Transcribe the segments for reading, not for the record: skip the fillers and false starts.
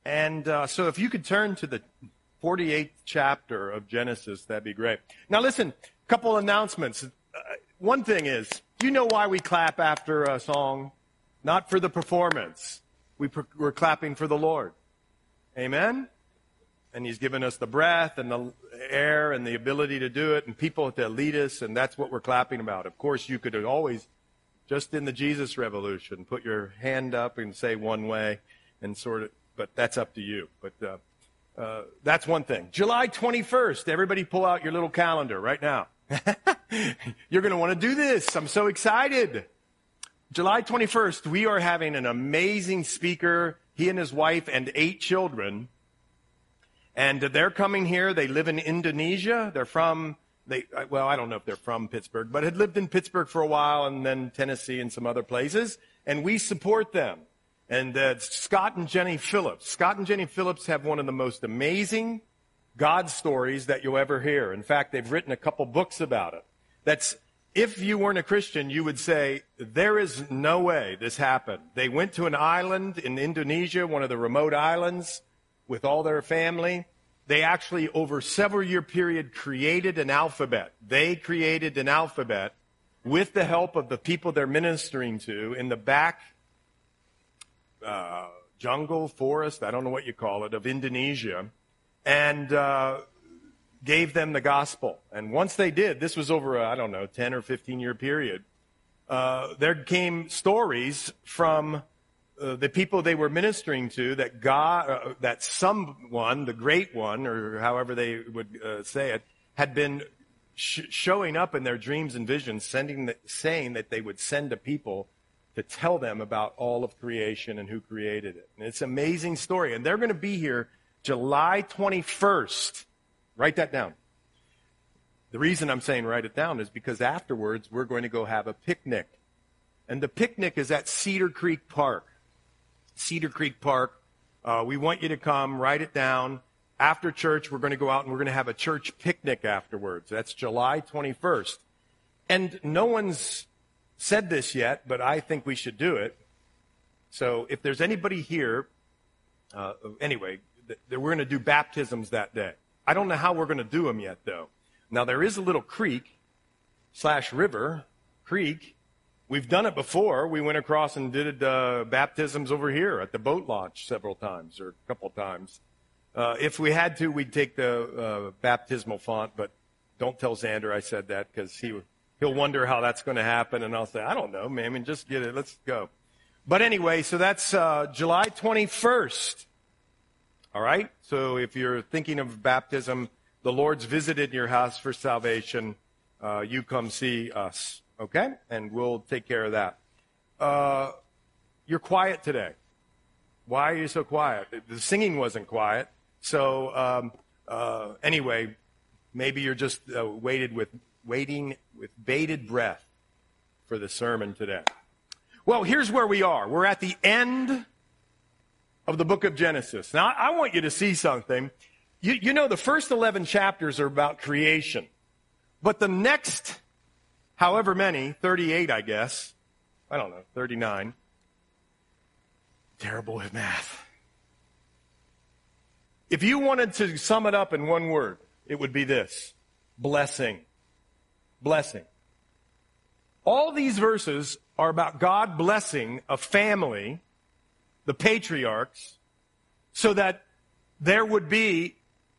And so if you could turn to the 48th chapter of Genesis, that'd be great. Now listen, a couple announcements. One thing is, do you know why we clap after a song? Not for the performance. We're clapping for the Lord. Amen? And He's given us the breath and the air and the ability to do it and people to lead us, and that's what we're clapping about. Of course, you could always, just in the Jesus Revolution, put your hand up and say one way and sort of, but that's up to you. But that's one thing. July 21st, everybody pull out your little calendar right now. You're going to want to do this. I'm so excited. July 21st, we are having an amazing speaker, he and his wife and 8 children. And they're coming here. They live in Indonesia. Well, I don't know if they're from Pittsburgh, but had lived in Pittsburgh for a while and then Tennessee and some other places. And we support them. And Scott and Jenny Phillips. Scott and Jenny Phillips have one of the most amazing God stories that you'll ever hear. In fact, they've written a couple books about it. That's, if you weren't a Christian, you would say, there is no way this happened. They went to an island in Indonesia, one of the remote islands, with all their family. They actually, over a several-year period, created an alphabet. They created an alphabet with the help of the people they're ministering to in the back jungle, forest, I don't know what you call it, of Indonesia, and gave them the gospel. And once they did, this was over a, 10 or 15-year period, there came stories from the people they were ministering to that God, that someone, the great one, or however they would say it, had been showing up in their dreams and visions, saying that they would send a people to tell them about all of creation and who created it. And it's an amazing story. And they're going to be here July 21st. Write that down. The reason I'm saying write it down is because afterwards we're going to go have a picnic. And the picnic is at Cedar Creek Park. Cedar Creek Park. We want you to come, write it down. After church, we're going to go out and we're going to have a church picnic afterwards. That's July 21st. And no one's said this yet, but I think we should do it. So if there's anybody here, we're going to do baptisms that day. I don't know how we're going to do them yet, though. Now, there is a little creek/river, creek. We've done it before. We went across and did baptisms over here at the boat launch several times, or a couple times. If we had to, we'd take the baptismal font, but don't tell Xander I said that, because he'll wonder how that's going to happen, and I'll say, I don't know, man, just get it. Let's go. But anyway, so that's July 21st. All right? So if you're thinking of baptism, the Lord's visited your house for salvation, you come see us, okay? And we'll take care of that. You're quiet today. Why are you so quiet? The singing wasn't quiet. So anyway, maybe you're just waiting with bated breath for the sermon today. Well, here's where we are. We're at the end of the book of Genesis. Now, I want you to see something. You know, the first 11 chapters are about creation. But the next, however many, 38, I guess, 39, terrible with math. If you wanted to sum it up in one word, it would be this: blessing. Blessing. All these verses are about God blessing a family, the patriarchs, so that there would be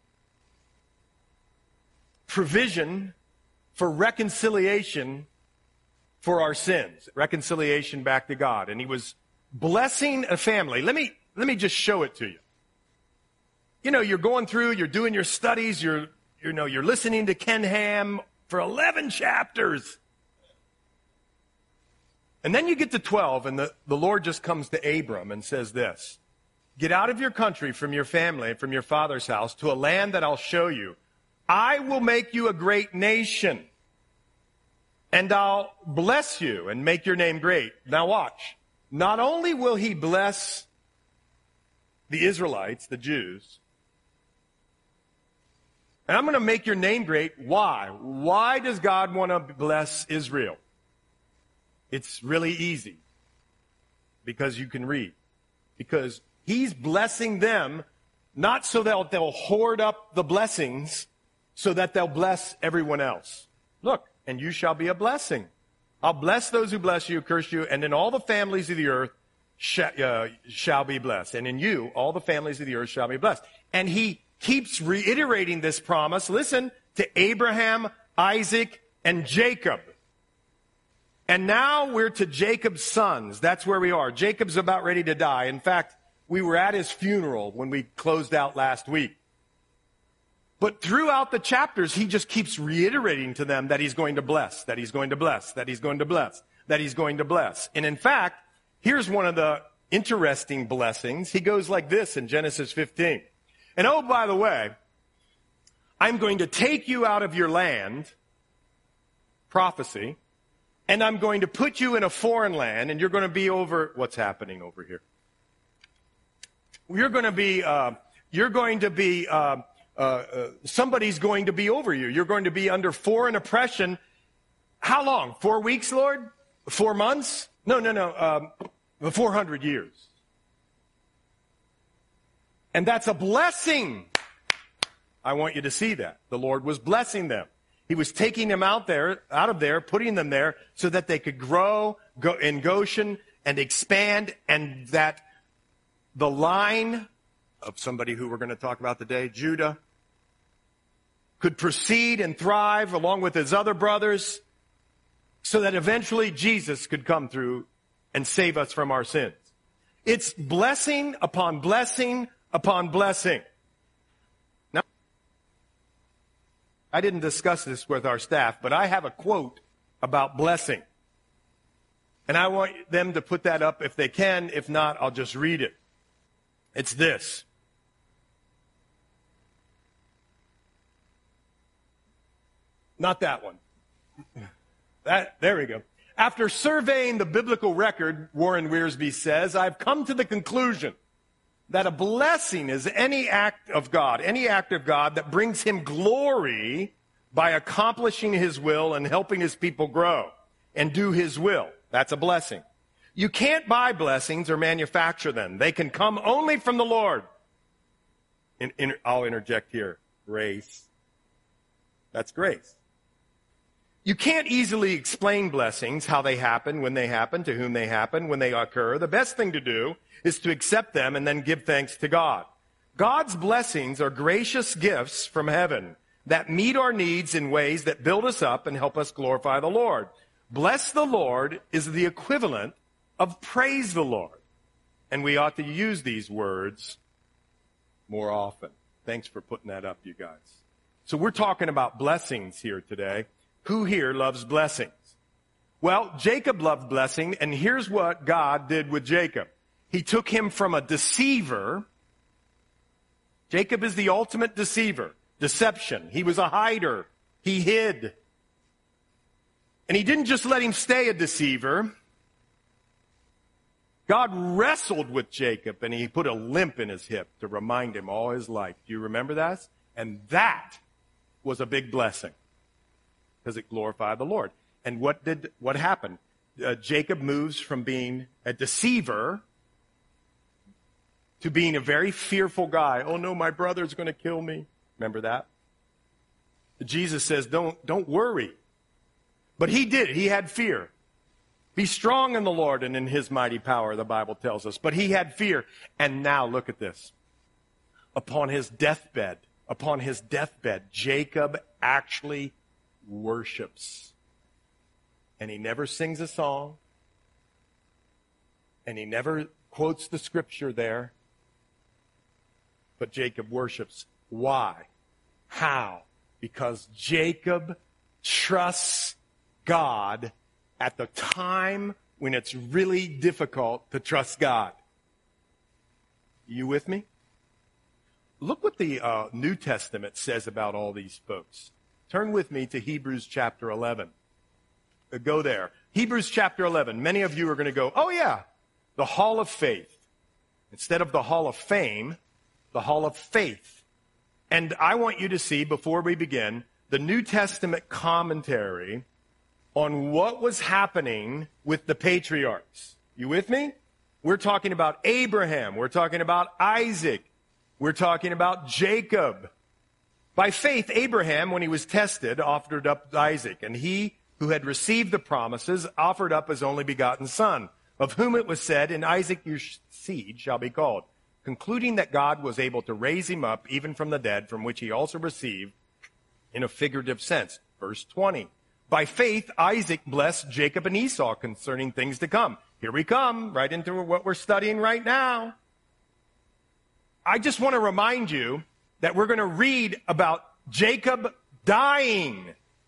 provision for reconciliation for our sins, reconciliation back to God. And he was blessing a family. Let me just show it to you. You know, you're going through, you're doing your studies, you're listening to Ken Ham for 11 chapters. And then you get to 12, and the Lord just comes to Abram and says this: get out of your country, from your family, from your father's house, to a land that I'll show you. I will make you a great nation, and I'll bless you and make your name great. Now watch. Not only will he bless the Israelites, the Jews, and I'm going to make your name great. Why? Why does God want to bless Israel? It's really easy. Because you can read. Because He's blessing them, not so that they'll hoard up the blessings, so that they'll bless everyone else. Look, and you shall be a blessing. I'll bless those who bless you, curse you, and then all the families of the earth shall be blessed. And in you, all the families of the earth shall be blessed. And he keeps reiterating this promise. Listen, to Abraham, Isaac, and Jacob. And now we're to Jacob's sons. That's where we are. Jacob's about ready to die. In fact, we were at his funeral when we closed out last week. But throughout the chapters, he just keeps reiterating to them that he's going to bless, that he's going to bless, that he's going to bless, that he's going to bless. And in fact, here's one of the interesting blessings. He goes like this in Genesis 15. And oh, by the way, I'm going to take you out of your land, prophecy, and I'm going to put you in a foreign land, and you're going to be over, what's happening over here? Somebody's going to be over you. You're going to be under foreign oppression. How long? 4 weeks, Lord? 4 months? No. 400 years. And that's a blessing. I want you to see that. The Lord was blessing them. He was taking them out of there, putting them there so that they could go in Goshen and expand, and that the line of somebody who we're going to talk about today, Judah, could proceed and thrive along with his other brothers so that eventually Jesus could come through and save us from our sins. It's blessing upon blessing upon blessing. Now, I didn't discuss this with our staff, but I have a quote about blessing. And I want them to put that up if they can. If not, I'll just read it. It's this. Not that one. There we go. After surveying the biblical record, Warren Wiersbe says, I've come to the conclusion that a blessing is any act of God that brings him glory by accomplishing his will and helping his people grow and do his will. That's a blessing. You can't buy blessings or manufacture them. They can come only from the Lord. I'll interject here. Grace. That's grace. You can't easily explain blessings, how they happen, when they happen, to whom they happen, when they occur. The best thing to do is to accept them and then give thanks to God. God's blessings are gracious gifts from heaven that meet our needs in ways that build us up and help us glorify the Lord. Bless the Lord is the equivalent of praise the Lord. And we ought to use these words more often. Thanks for putting that up, you guys. So we're talking about blessings here today. Who here loves blessings? Well, Jacob loved blessing, and here's what God did with Jacob. He took him from a deceiver. Jacob is the ultimate deceiver. Deception. He was a hider. He hid. And he didn't just let him stay a deceiver. God wrestled with Jacob, and he put a limp in his hip to remind him all his life. Do you remember that? And that was a big blessing, because it glorified the Lord. And what happened? Jacob moves from being a deceiver to being a very fearful guy. Oh no, my brother's going to kill me. Remember that? Jesus says, don't worry. But he did. He had fear. Be strong in the Lord and in his mighty power, the Bible tells us. But he had fear. And now look at this. Upon his deathbed, Jacob actually worships. And he never sings a song. And he never quotes the scripture there. But Jacob worships. Why? How? Because Jacob trusts God at the time when it's really difficult to trust God. You with me? Look what the New Testament says about all these folks. Turn with me to Hebrews chapter 11. Go there. Hebrews chapter 11. Many of you are going to go, oh yeah, the hall of faith. Instead of the hall of fame, the hall of faith. And I want you to see, before we begin, the New Testament commentary on what was happening with the patriarchs. You with me? We're talking about Abraham. We're talking about Isaac. We're talking about Jacob. By faith, Abraham, when he was tested, offered up Isaac, and he who had received the promises offered up his only begotten son, of whom it was said, "In Isaac your seed shall be called," concluding that God was able to raise him up even from the dead, from which he also received in a figurative sense. Verse 20. By faith, Isaac blessed Jacob and Esau concerning things to come. Here we come, right into what we're studying right now. I just want to remind you that we're going to read about Jacob dying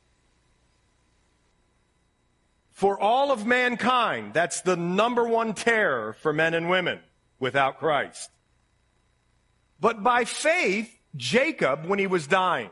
for all of mankind. That's the number one terror for men and women without Christ. But by faith, Jacob, when he was dying,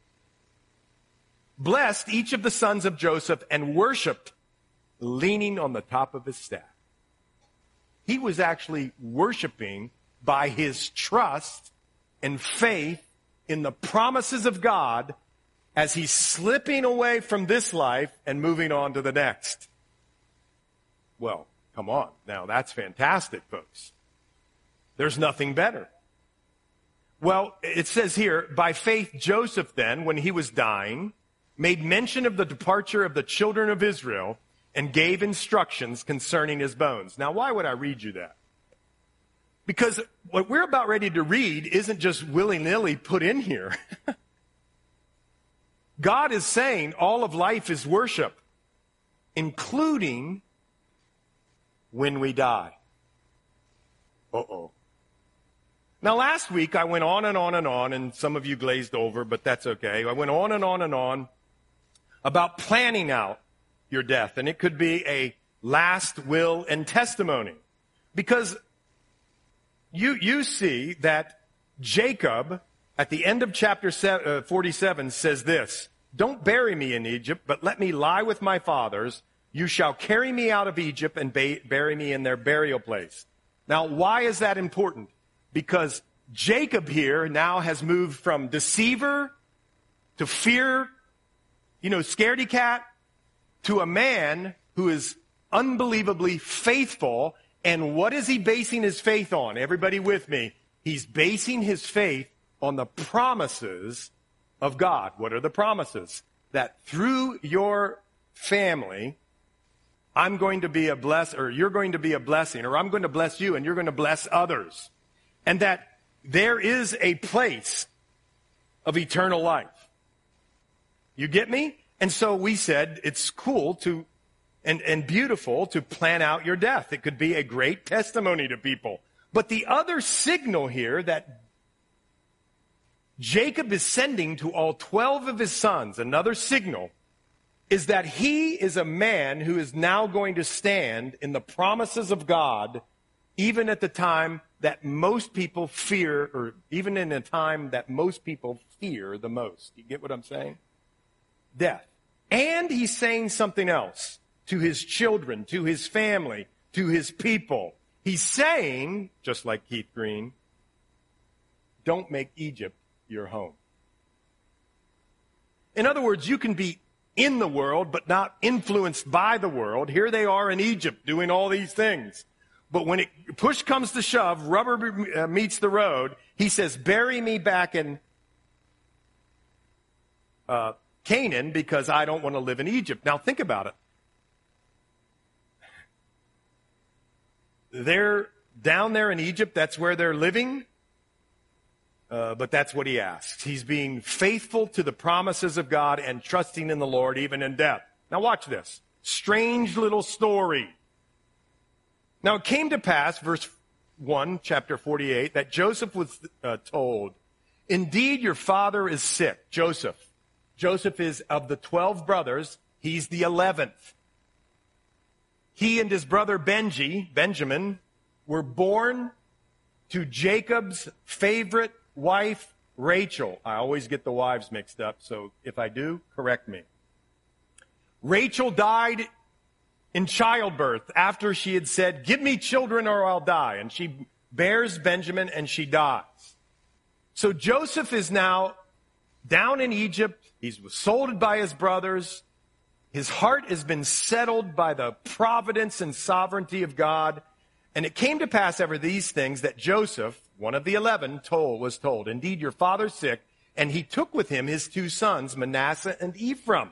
blessed each of the sons of Joseph and worshiped, leaning on the top of his staff. He was actually worshiping by his trust and faith in the promises of God as he's slipping away from this life and moving on to the next. Well, come on. Now, that's fantastic, folks. There's nothing better. Well, it says here, by faith, Joseph then, when he was dying, made mention of the departure of the children of Israel and gave instructions concerning his bones. Now, why would I read you that? Because what we're about ready to read isn't just willy-nilly put in here. God is saying all of life is worship, including when we die. Uh-oh. Now, last week, I went on and on and on, and some of you glazed over, but that's okay. I went on and on and on about planning out your death, and it could be a last will and testimony. Because you see that Jacob, at the end of chapter 47, says this, "Don't bury me in Egypt, but let me lie with my fathers. You shall carry me out of Egypt and bury me in their burial place." Now, why is that important? Because Jacob here now has moved from deceiver to fear, scaredy cat, to a man who is unbelievably faithful. And what is he basing his faith on? Everybody with me? He's basing his faith on the promises of God. What are the promises? That through your family, I'm going to be a bless, or you're going to be a blessing, or I'm going to bless you and you're going to bless others. And that there is a place of eternal life. You get me? And so we said it's cool to and beautiful to plan out your death. It could be a great testimony to people. But the other signal here that Jacob is sending to all 12 of his sons, another signal, is that he is a man who is now going to stand in the promises of God, even at the time that most people fear, or even in a time that most people fear the most. You get what I'm saying? Death. And he's saying something else to his children, to his family, to his people. He's saying, just like Keith Green, don't make Egypt your home. In other words, you can be in the world, but not influenced by the world. Here they are in Egypt doing all these things. But when push comes to shove, rubber meets the road, he says, bury me back in Canaan because I don't want to live in Egypt. Now think about it. They're down there in Egypt. That's where they're living. But that's what he asks. He's being faithful to the promises of God and trusting in the Lord even in death. Now watch this. Strange little story. Now it came to pass, verse 1, chapter 48, that Joseph was told, indeed your father is sick. Joseph. Joseph is of the 12 brothers. He's the 11th. He and his brother Benjamin, were born to Jacob's favorite wife, Rachel. I always get the wives mixed up, so if I do, correct me. Rachel died in childbirth after she had said, give me children or I'll die. And she bears Benjamin and she dies. So Joseph is now down in Egypt. He was sold by his brothers. His heart has been settled by the providence and sovereignty of God. And it came to pass after these things that Joseph, one of the 11, was told, indeed, your father's sick, and he took with him his 2 sons, Manasseh and Ephraim.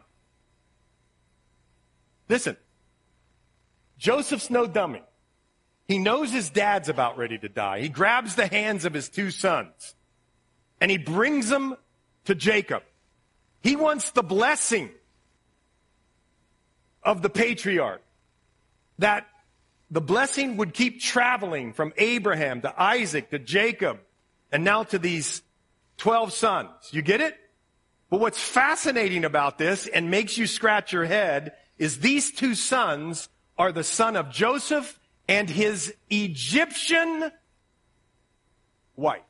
Listen, Joseph's no dummy. He knows his dad's about ready to die. He grabs the hands of his 2 sons, and he brings them to Jacob. He wants the blessing of the patriarch, that the blessing would keep traveling from Abraham to Isaac to Jacob and now to these 12 sons. You get it? But what's fascinating about this and makes you scratch your head is these 2 sons are the son of Joseph and his Egyptian wife.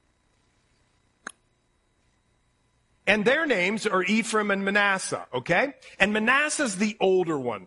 And their names are Ephraim and Manasseh, okay? And Manasseh's the older one.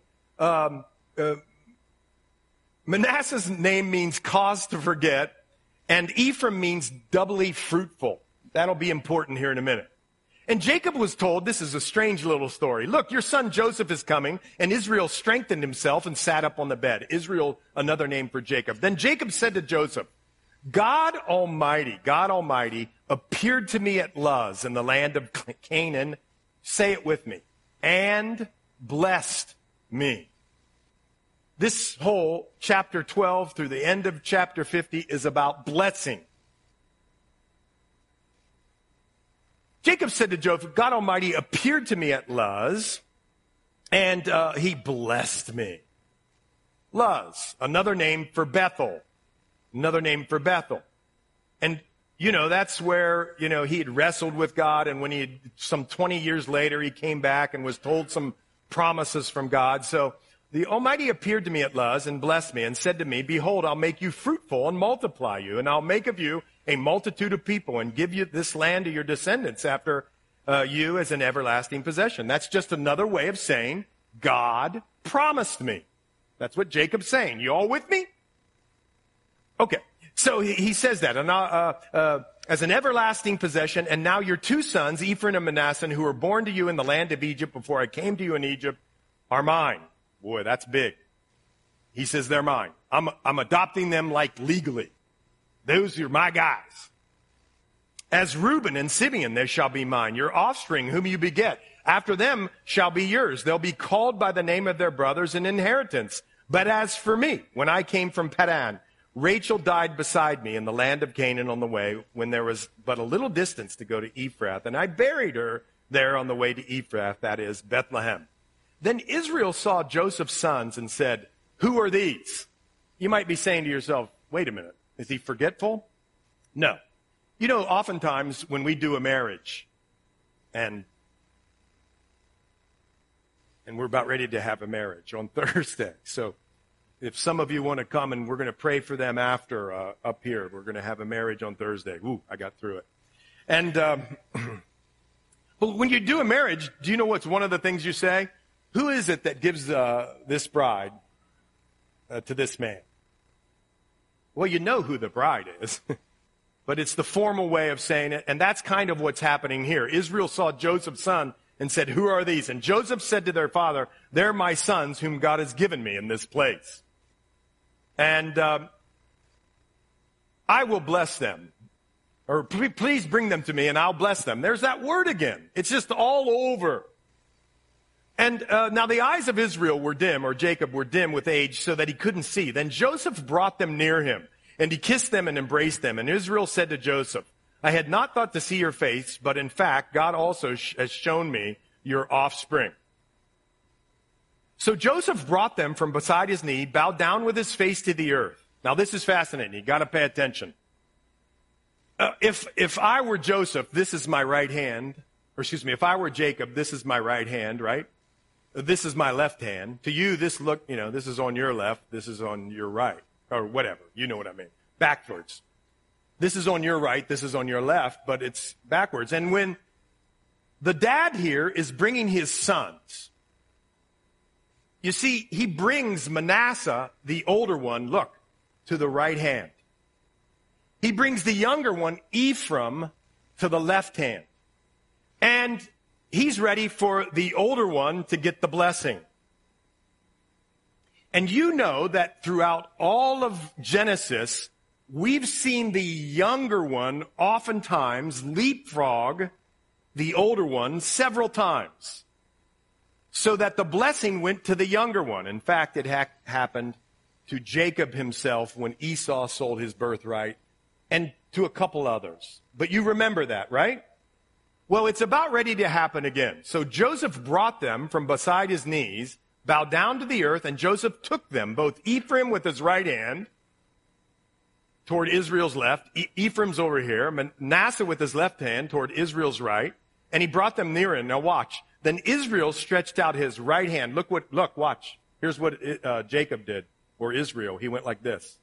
Manasseh's name means cause to forget, and Ephraim means doubly fruitful. That'll be important here in a minute. And Jacob was told, this is a strange little story. Look, your son Joseph is coming, and Israel strengthened himself and sat up on the bed. Israel, another name for Jacob. Then Jacob said to Joseph, God Almighty appeared to me at Luz in the land of Canaan, say it with me, and blessed me. This whole chapter 12 through the end of chapter 50 is about blessing. Jacob said to Joseph, God Almighty appeared to me at Luz, and he blessed me. Luz, another name for Bethel. Another name for Bethel. And, that's where, he had wrestled with God, and when some 20 years later, he came back and was told some promises from God. So the Almighty appeared to me at Luz and blessed me and said to me, behold, I'll make you fruitful and multiply you, and I'll make of you a multitude of people and give you this land to your descendants after you as an everlasting possession. That's just another way of saying God promised me. That's what Jacob's saying. You all with me? Okay. So he says that, and as an everlasting possession, and now your 2 sons, Ephraim and Manasseh, who were born to you in the land of Egypt before I came to you in Egypt, are mine. Boy, that's big. He says they're mine. I'm adopting them like legally. Those are my guys. As Reuben and Simeon, they shall be mine. Your offspring, whom you beget, after them shall be yours. They'll be called by the name of their brothers an inheritance. But as for me, when I came from Padan, Rachel died beside me in the land of Canaan on the way, when there was but a little distance to go to Ephrath, and I buried her there on the way to Ephrath, that is, Bethlehem. Then Israel saw Joseph's sons and said, who are these? You might be saying to yourself, wait a minute, is he forgetful? No. Oftentimes when we do a marriage and we're about ready to have a marriage on Thursday, so if some of you want to come and we're going to pray for them after up here, we're going to have a marriage on Thursday. Ooh, I got through it. And but when you do a marriage, do you know what's one of the things you say? Who is it that gives this bride to this man? Well, you know who the bride is, but it's the formal way of saying it, and that's kind of what's happening here. Israel saw Joseph's son and said, who are these? And Joseph said to their father, they're my sons whom God has given me in this place. And I will bless them. Or please bring them to me and I'll bless them. There's that word again. It's just all over. And now the eyes of Israel were dim, or Jacob were dim with age, so that he couldn't see. Then Joseph brought them near him, and he kissed them and embraced them. And Israel said to Joseph, I had not thought to see your face, but in fact, God also has shown me your offspring. So Joseph brought them from beside his knee, bowed down with his face to the earth. Now this is fascinating. You got to pay attention. If I were Joseph, this is my right hand. Or excuse me, if I were Jacob, this is my right hand, right? This is my left hand. To you, this is on your left, this is on your right, or whatever. You know what I mean. Backwards. This is on your right, this is on your left, but it's backwards. And when the dad here is bringing his sons, you see, he brings Manasseh, the older one, look, to the right hand. He brings the younger one, Ephraim, to the left hand. And he's ready for the older one to get the blessing. And you know that throughout all of Genesis, we've seen the younger one oftentimes leapfrog the older one several times, so that the blessing went to the younger one. In fact, it happened to Jacob himself when Esau sold his birthright, and to a couple others. But you remember that, right? Well, it's about ready to happen again. So Joseph brought them from beside his knees, bowed down to the earth, and Joseph took them, both Ephraim with his right hand toward Israel's left. Ephraim's over here. Manasseh with his left hand toward Israel's right. And he brought them near him. Now watch. Then Israel stretched out his right hand. Look, watch. Here's what Jacob did, or Israel. He went like this.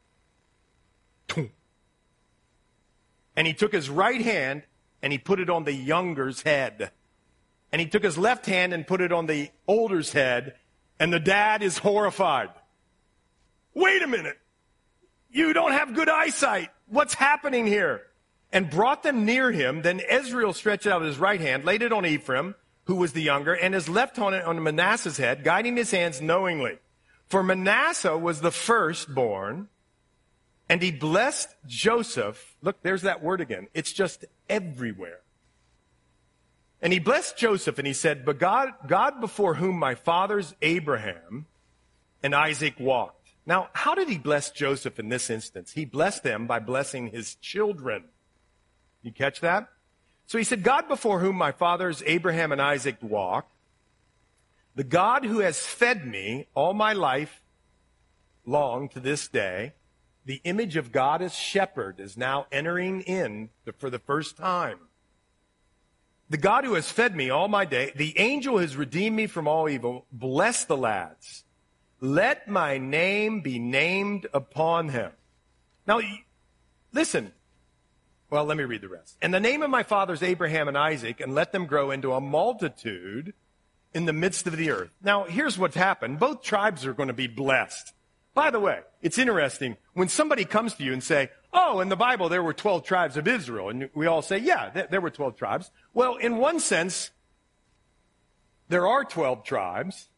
And he took his right hand and he put it on the younger's head. And he took his left hand and put it on the older's head. And the dad is horrified. Wait a minute. You don't have good eyesight. What's happening here? And brought them near him. Then Israel stretched out his right hand, laid it on Ephraim, who was the younger, and his left hand on Manasseh's head, guiding his hands knowingly. For Manasseh was the firstborn, and he blessed Joseph. Look, there's that word again. It's just everywhere. And he blessed Joseph, and he said, but God before whom my fathers Abraham and Isaac walked. Now, how did he bless Joseph in this instance? He blessed them by blessing his children. You catch that? So he said, God before whom my fathers Abraham and Isaac walked, the God who has fed me all my life long to this day, the image of God as shepherd is now entering in for the first time. The God who has fed me all my day, the angel who has redeemed me from all evil, bless the lads. Let my name be named upon him. Now, listen. Well, let me read the rest. In the name of my fathers Abraham and Isaac, and let them grow into a multitude in the midst of the earth. Now, here's what's happened. Both tribes are going to be blessed. By the way, it's interesting. When somebody comes to you and say, oh, in the Bible there were 12 tribes of Israel, and we all say, yeah, there were 12 tribes. Well, in one sense, there are 12 tribes.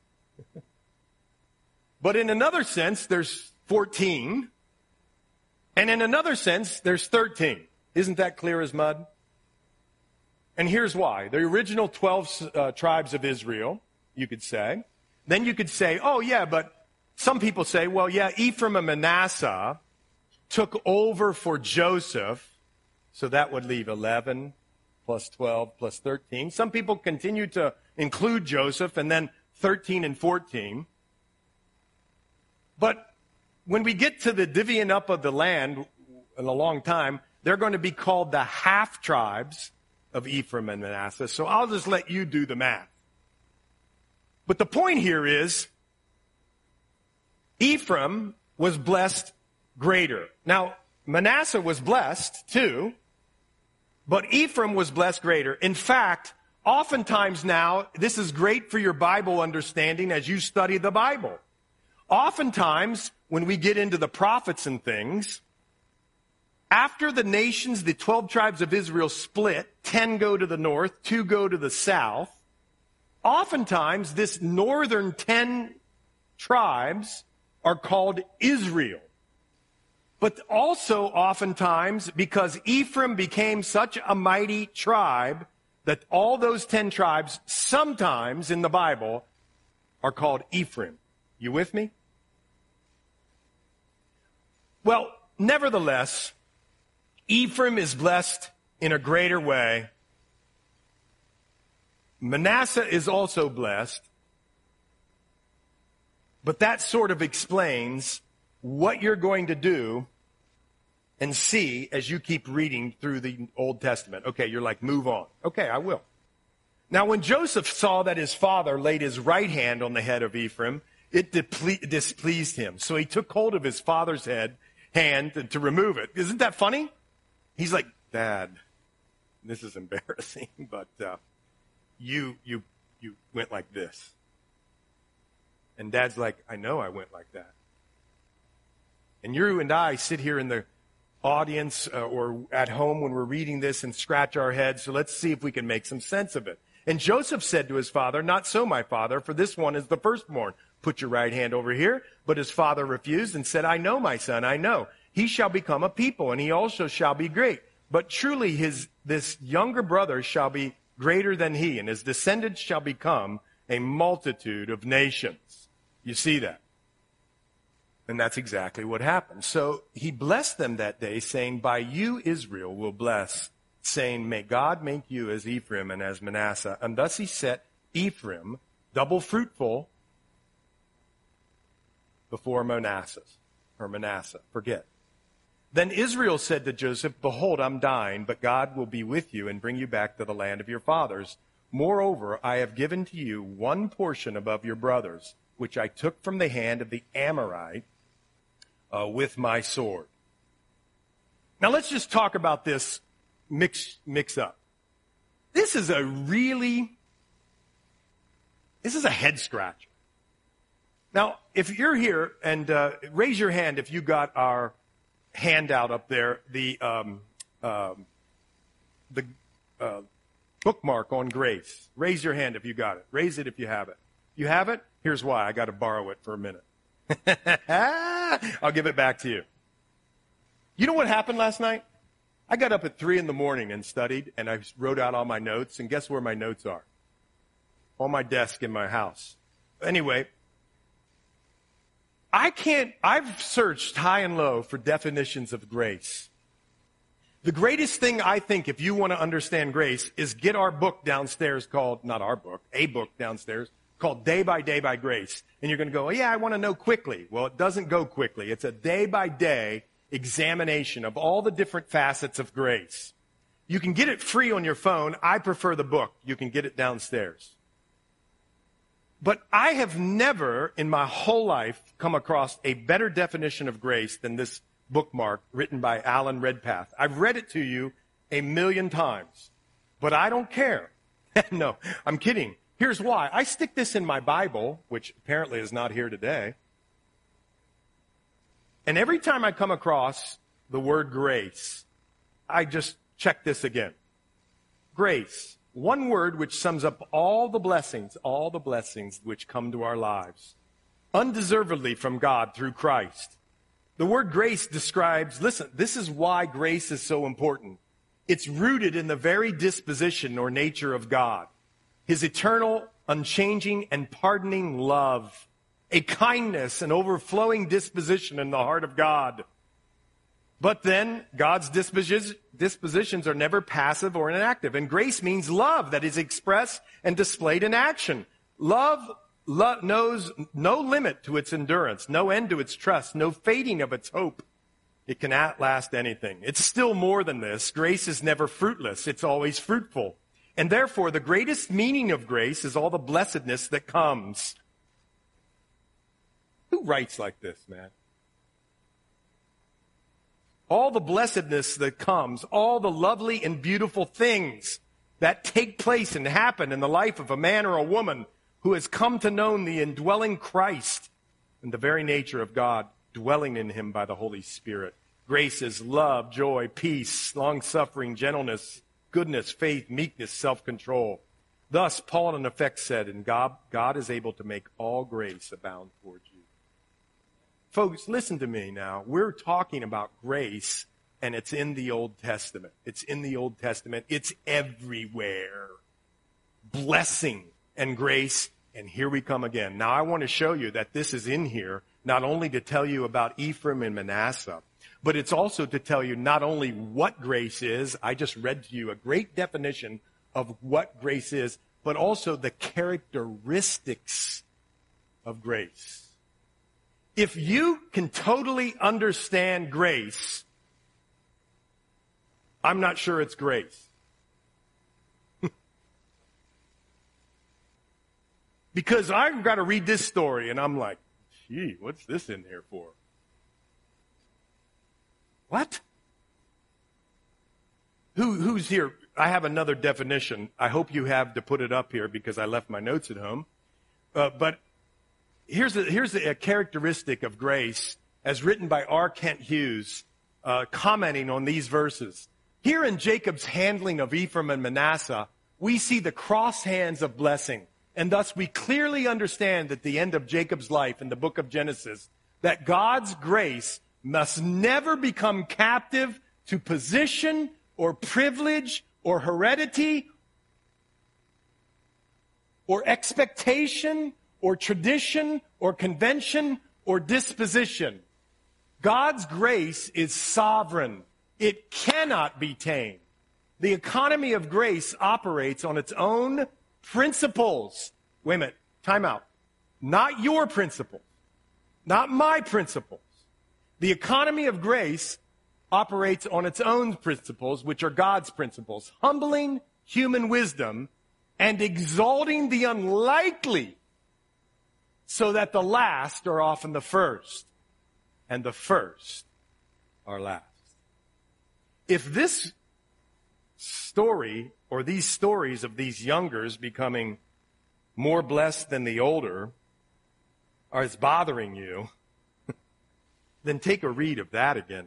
But in another sense, there's 14. And in another sense, there's 13. Isn't that clear as mud? And here's why. The original 12 tribes of Israel, you could say. Then you could say, oh, yeah, but some people say, well, yeah, Ephraim and Manasseh took over for Joseph, so that would leave 11 plus 12 plus 13. Some people continue to include Joseph and then 13 and 14. But when we get to the divvying up of the land in a long time, they're going to be called the half tribes of Ephraim and Manasseh. So I'll just let you do the math. But the point here is, Ephraim was blessed greater. Now, Manasseh was blessed too, but Ephraim was blessed greater. In fact, oftentimes now, this is great for your Bible understanding as you study the Bible. Oftentimes, when we get into the prophets and things, after the nations, the 12 tribes of Israel split, 10 go to the north, 2 go to the south, oftentimes this northern 10 tribes are called Israel. But also oftentimes, because Ephraim became such a mighty tribe, that all those 10 tribes sometimes in the Bible are called Ephraim. You with me? Well, nevertheless, Ephraim is blessed in a greater way. Manasseh is also blessed. But that sort of explains what you're going to do and see as you keep reading through the Old Testament. Okay, you're like, move on. Okay, I will. Now, when Joseph saw that his father laid his right hand on the head of Ephraim, it displeased him. So he took hold of his father's hand to remove it. Isn't that funny? He's like, Dad, this is embarrassing, but you went like this. And Dad's like, I know I went like that. And you and I sit here in the audience or at home when we're reading this and scratch our heads, so let's see if we can make some sense of it. And Joseph said to his father, not so, my father, for this one is the firstborn. Put your right hand over here. But his father refused and said, I know, my son, I know. He shall become a people, and he also shall be great. But truly this younger brother shall be greater than he, and his descendants shall become a multitude of nations. You see that? And that's exactly what happened. So he blessed them that day, saying, by you Israel will bless, saying, may God make you as Ephraim and as Manasseh. And thus he set Ephraim, double fruitful, before Manasseh. Forget. Then Israel said to Joseph, behold, I'm dying, but God will be with you and bring you back to the land of your fathers. Moreover, I have given to you one portion above your brothers, which I took from the hand of the Amorite with my sword. Now let's just talk about this mix up. This is a head scratcher. Now, if you're here, and raise your hand if you got our handout up there, the bookmark on grace. Raise your hand if you got it. Raise it if you have it. You have it? Here's why. I got to borrow it for a minute. I'll give it back to you. You know what happened last night? I got up at 3 a.m. and studied, and I wrote out all my notes, and guess where my notes are? On my desk in my house. Anyway, I've searched high and low for definitions of grace. The greatest thing I think, if you want to understand grace, is get our book downstairs called, not our book, a book downstairs called Day by Day by Grace. And you're going to go, oh, yeah, I want to know quickly. Well, it doesn't go quickly. It's a day-by-day examination of all the different facets of grace. You can get it free on your phone. I prefer the book. You can get it downstairs. But I have never in my whole life come across a better definition of grace than this bookmark written by Alan Redpath. I've read it to you 1,000,000 times, but I don't care. No, I'm kidding. Here's why. I stick this in my Bible, which apparently is not here today. And every time I come across the word grace, I just check this again. Grace. One word which sums up all the blessings which come to our lives, undeservedly from God through Christ. The word grace describes, listen, this is why grace is so important. It's rooted in the very disposition or nature of God, his eternal, unchanging, and pardoning love, a kindness and overflowing disposition in the heart of God. But then, God's dispositions are never passive or inactive. And grace means love that is expressed and displayed in action. Love knows no limit to its endurance, no end to its trust, no fading of its hope. It can outlast anything. It's still more than this. Grace is never fruitless. It's always fruitful. And therefore, the greatest meaning of grace is all the blessedness that comes. Who writes like this, man? All the blessedness that comes, all the lovely and beautiful things that take place and happen in the life of a man or a woman who has come to know the indwelling Christ and the very nature of God dwelling in him by the Holy Spirit. Grace is love, joy, peace, long-suffering, gentleness, goodness, faith, meekness, self-control. Thus, Paul in effect said, and God is able to make all grace abound towards you. Folks, listen to me now. We're talking about grace, and it's in the Old Testament. It's in the Old Testament. It's everywhere. Blessing and grace, and here we come again. Now, I want to show you that this is in here, not only to tell you about Ephraim and Manasseh, but it's also to tell you not only what grace is. I just read to you a great definition of what grace is, but also the characteristics of grace. If you can totally understand grace, I'm not sure it's grace. Because I've got to read this story, and I'm like, gee, what's this in here for? What? Who's here? I have another definition. I hope you have to put it up here because I left my notes at home. But here's a characteristic of grace as written by R. Kent Hughes, commenting on these verses. Here in Jacob's handling of Ephraim and Manasseh, we see the cross hands of blessing. And thus we clearly understand at the end of Jacob's life in the book of Genesis that God's grace must never become captive to position or privilege or heredity or expectation or tradition or convention or disposition. God's grace is sovereign. It cannot be tamed. The economy of grace operates on its own principles. Wait a minute, time out. Not your principles, not my principles. The economy of grace operates on its own principles, which are God's principles, humbling human wisdom and exalting the unlikely so that the last are often the first and the first are last. If this story or these stories of these youngers becoming more blessed than the older is bothering you, then take a read of that again.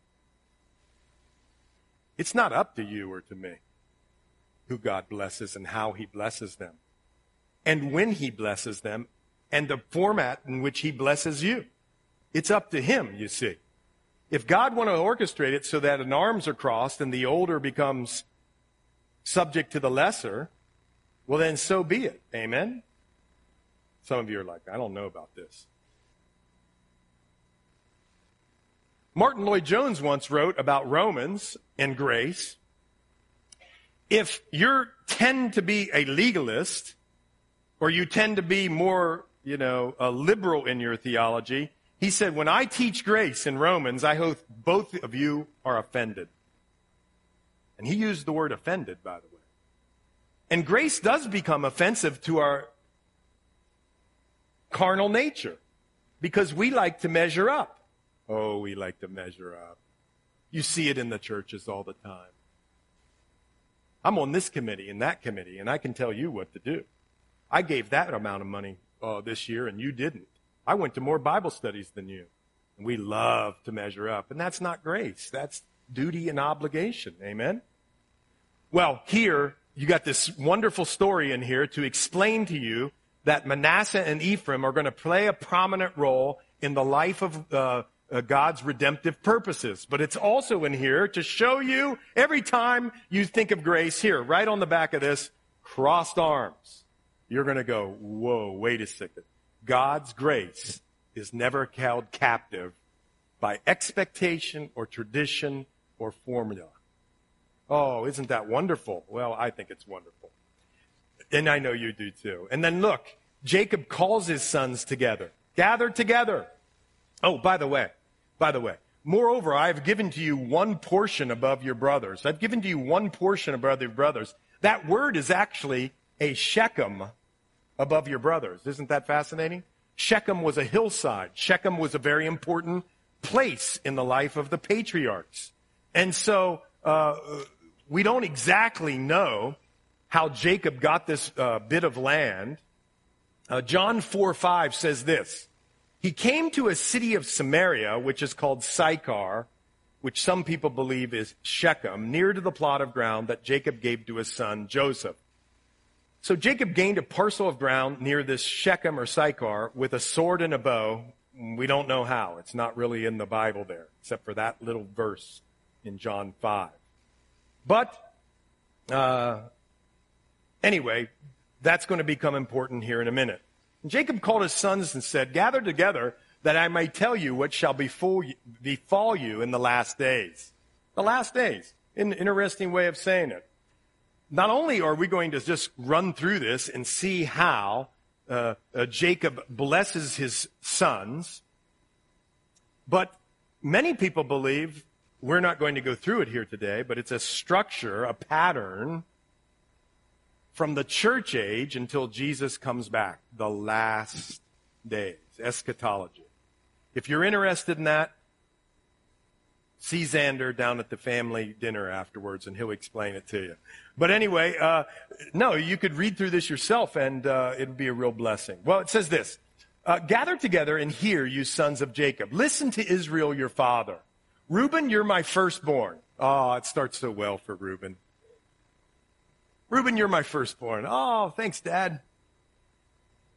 It's not up to you or to me who God blesses and how he blesses them and when he blesses them and the format in which he blesses you. It's up to him, you see. If God want to orchestrate it so that an arms are crossed and the older becomes subject to the lesser, well then so be it. Amen? Some of you are like, I don't know about this. Martin Lloyd-Jones once wrote about Romans and grace. If you tend to be a legalist, or you tend to be more, a liberal in your theology, he said, when I teach grace in Romans, I hope both of you are offended. And he used the word offended, by the way. And grace does become offensive to our carnal nature because we like to measure up. Oh, we like to measure up. You see it in the churches all the time. I'm on this committee and that committee, and I can tell you what to do. I gave that amount of money this year, and you didn't. I went to more Bible studies than you. And we love to measure up. And that's not grace. That's duty and obligation. Amen? Well, here, you got this wonderful story in here to explain to you that Manasseh and Ephraim are going to play a prominent role in the life of God's redemptive purposes. But it's also in here to show you every time you think of grace, here, right on the back of this, crossed arms. You're going to go, whoa, wait a second. God's grace is never held captive by expectation or tradition or formula. Oh, isn't that wonderful? Well, I think it's wonderful. And I know you do too. And then look, Jacob calls his sons together. Gather together. Oh, by the way, moreover, I have given to you one portion above your brothers. I've given to you one portion above your brothers. That word is actually a Shechem above your brothers. Isn't that fascinating? Shechem was a hillside. Shechem was a very important place in the life of the patriarchs. And so we don't exactly know how Jacob got this bit of land. John 4:5 says this. He came to a city of Samaria, which is called Sychar, which some people believe is Shechem, near to the plot of ground that Jacob gave to his son Joseph. So Jacob gained a parcel of ground near this Shechem or Sychar with a sword and a bow. We don't know how. It's not really in the Bible there, except for that little verse in John 5. But anyway, that's going to become important here in a minute. And Jacob called his sons and said, gather together that I may tell you what shall befall you in the last days. The last days. An interesting way of saying it. Not only are we going to just run through this and see how Jacob blesses his sons, but many people believe, we're not going to go through it here today, but it's a structure, a pattern from the church age until Jesus comes back, the last days, eschatology. If you're interested in that, see Xander down at the family dinner afterwards, and he'll explain it to you. But anyway, no, you could read through this yourself, and it would be a real blessing. Well, it says this, gather together and hear, you sons of Jacob. Listen to Israel, your father. Reuben, you're my firstborn. Oh, it starts so well for Reuben. Reuben, you're my firstborn. Oh, thanks, Dad.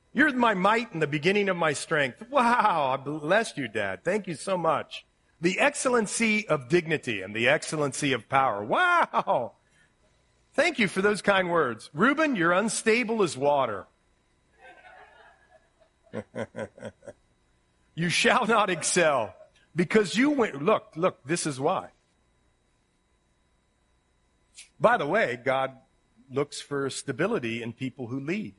You're my might and the beginning of my strength. Wow, I bless you, Dad. Thank you so much. The excellency of dignity and the excellency of power. Wow. Thank you for those kind words. Reuben, you're unstable as water. You shall not excel because you went, look, this is why. By the way, God looks for stability in people who lead.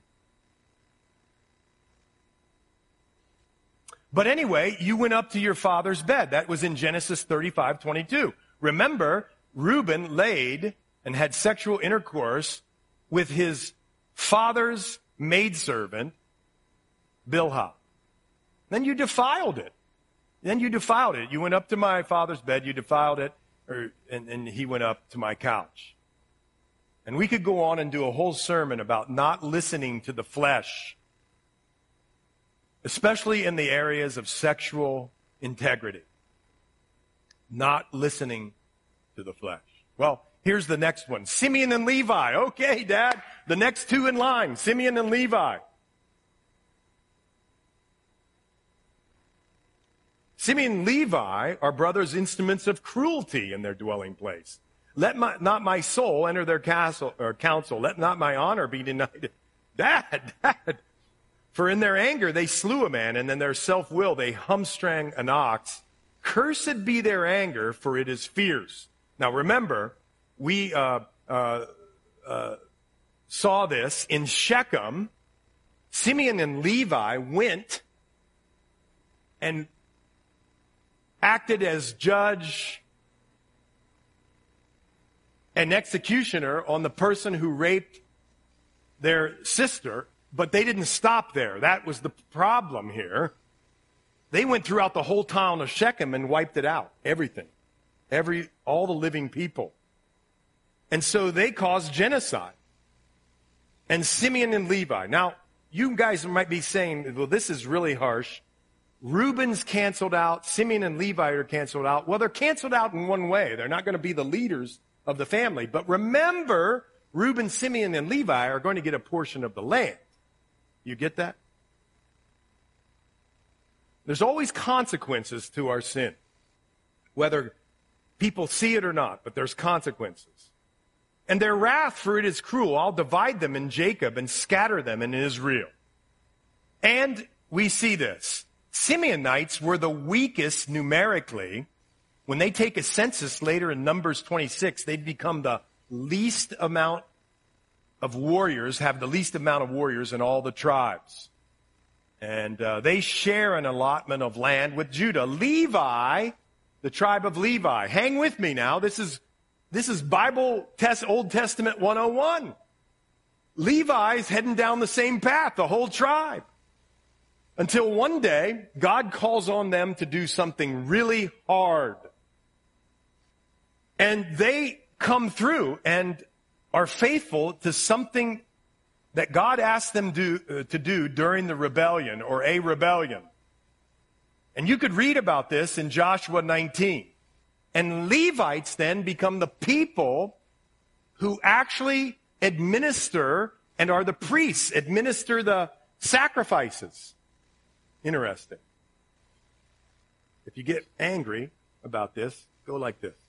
But anyway, you went up to your father's bed. That was in Genesis 35:22. Remember, Reuben laid and had sexual intercourse with his father's maidservant, Bilhah. Then you defiled it. You went up to my father's bed, you defiled it, and he went up to my couch. And we could go on and do a whole sermon about not listening to the flesh, especially in the areas of sexual integrity. Not listening to the flesh. Well, here's the next one. Simeon and Levi. Okay, Dad. The next two in line. Simeon and Levi. Simeon and Levi are brothers' instruments of cruelty in their dwelling place. Let not my soul enter their castle or council. Let not my honor be denied. Dad. For in their anger they slew a man, and in their self-will they humstrung an ox. Cursed be their anger, for it is fierce. Now remember, we saw this in Shechem. Simeon and Levi went and acted as judge and executioner on the person who raped their sister. But they didn't stop there. That was the problem here. They went throughout the whole town of Shechem and wiped it out. Everything. All the living people. And so they caused genocide. And Simeon and Levi. Now, you guys might be saying, well, this is really harsh. Reuben's canceled out. Simeon and Levi are canceled out. Well, they're canceled out in one way. They're not going to be the leaders of the family. But remember, Reuben, Simeon, and Levi are going to get a portion of the land. You get that? There's always consequences to our sin, whether people see it or not, but there's consequences. And their wrath for it is cruel. I'll divide them in Jacob and scatter them in Israel. And we see this. Simeonites were the weakest numerically. When they take a census later in Numbers 26, they'd become the least amount of warriors, have the least amount of warriors in all the tribes. And they share an allotment of land with Judah. Levi, the tribe of Levi. Hang with me now. This is Old Testament 101. Levi's heading down the same path, the whole tribe. Until one day, God calls on them to do something really hard. And they come through and are faithful to something that God asked them to do during the rebellion or a rebellion. And you could read about this in Joshua 19. And Levites then become the people who actually administer and are the priests, administer the sacrifices. Interesting. If you get angry about this, go like this.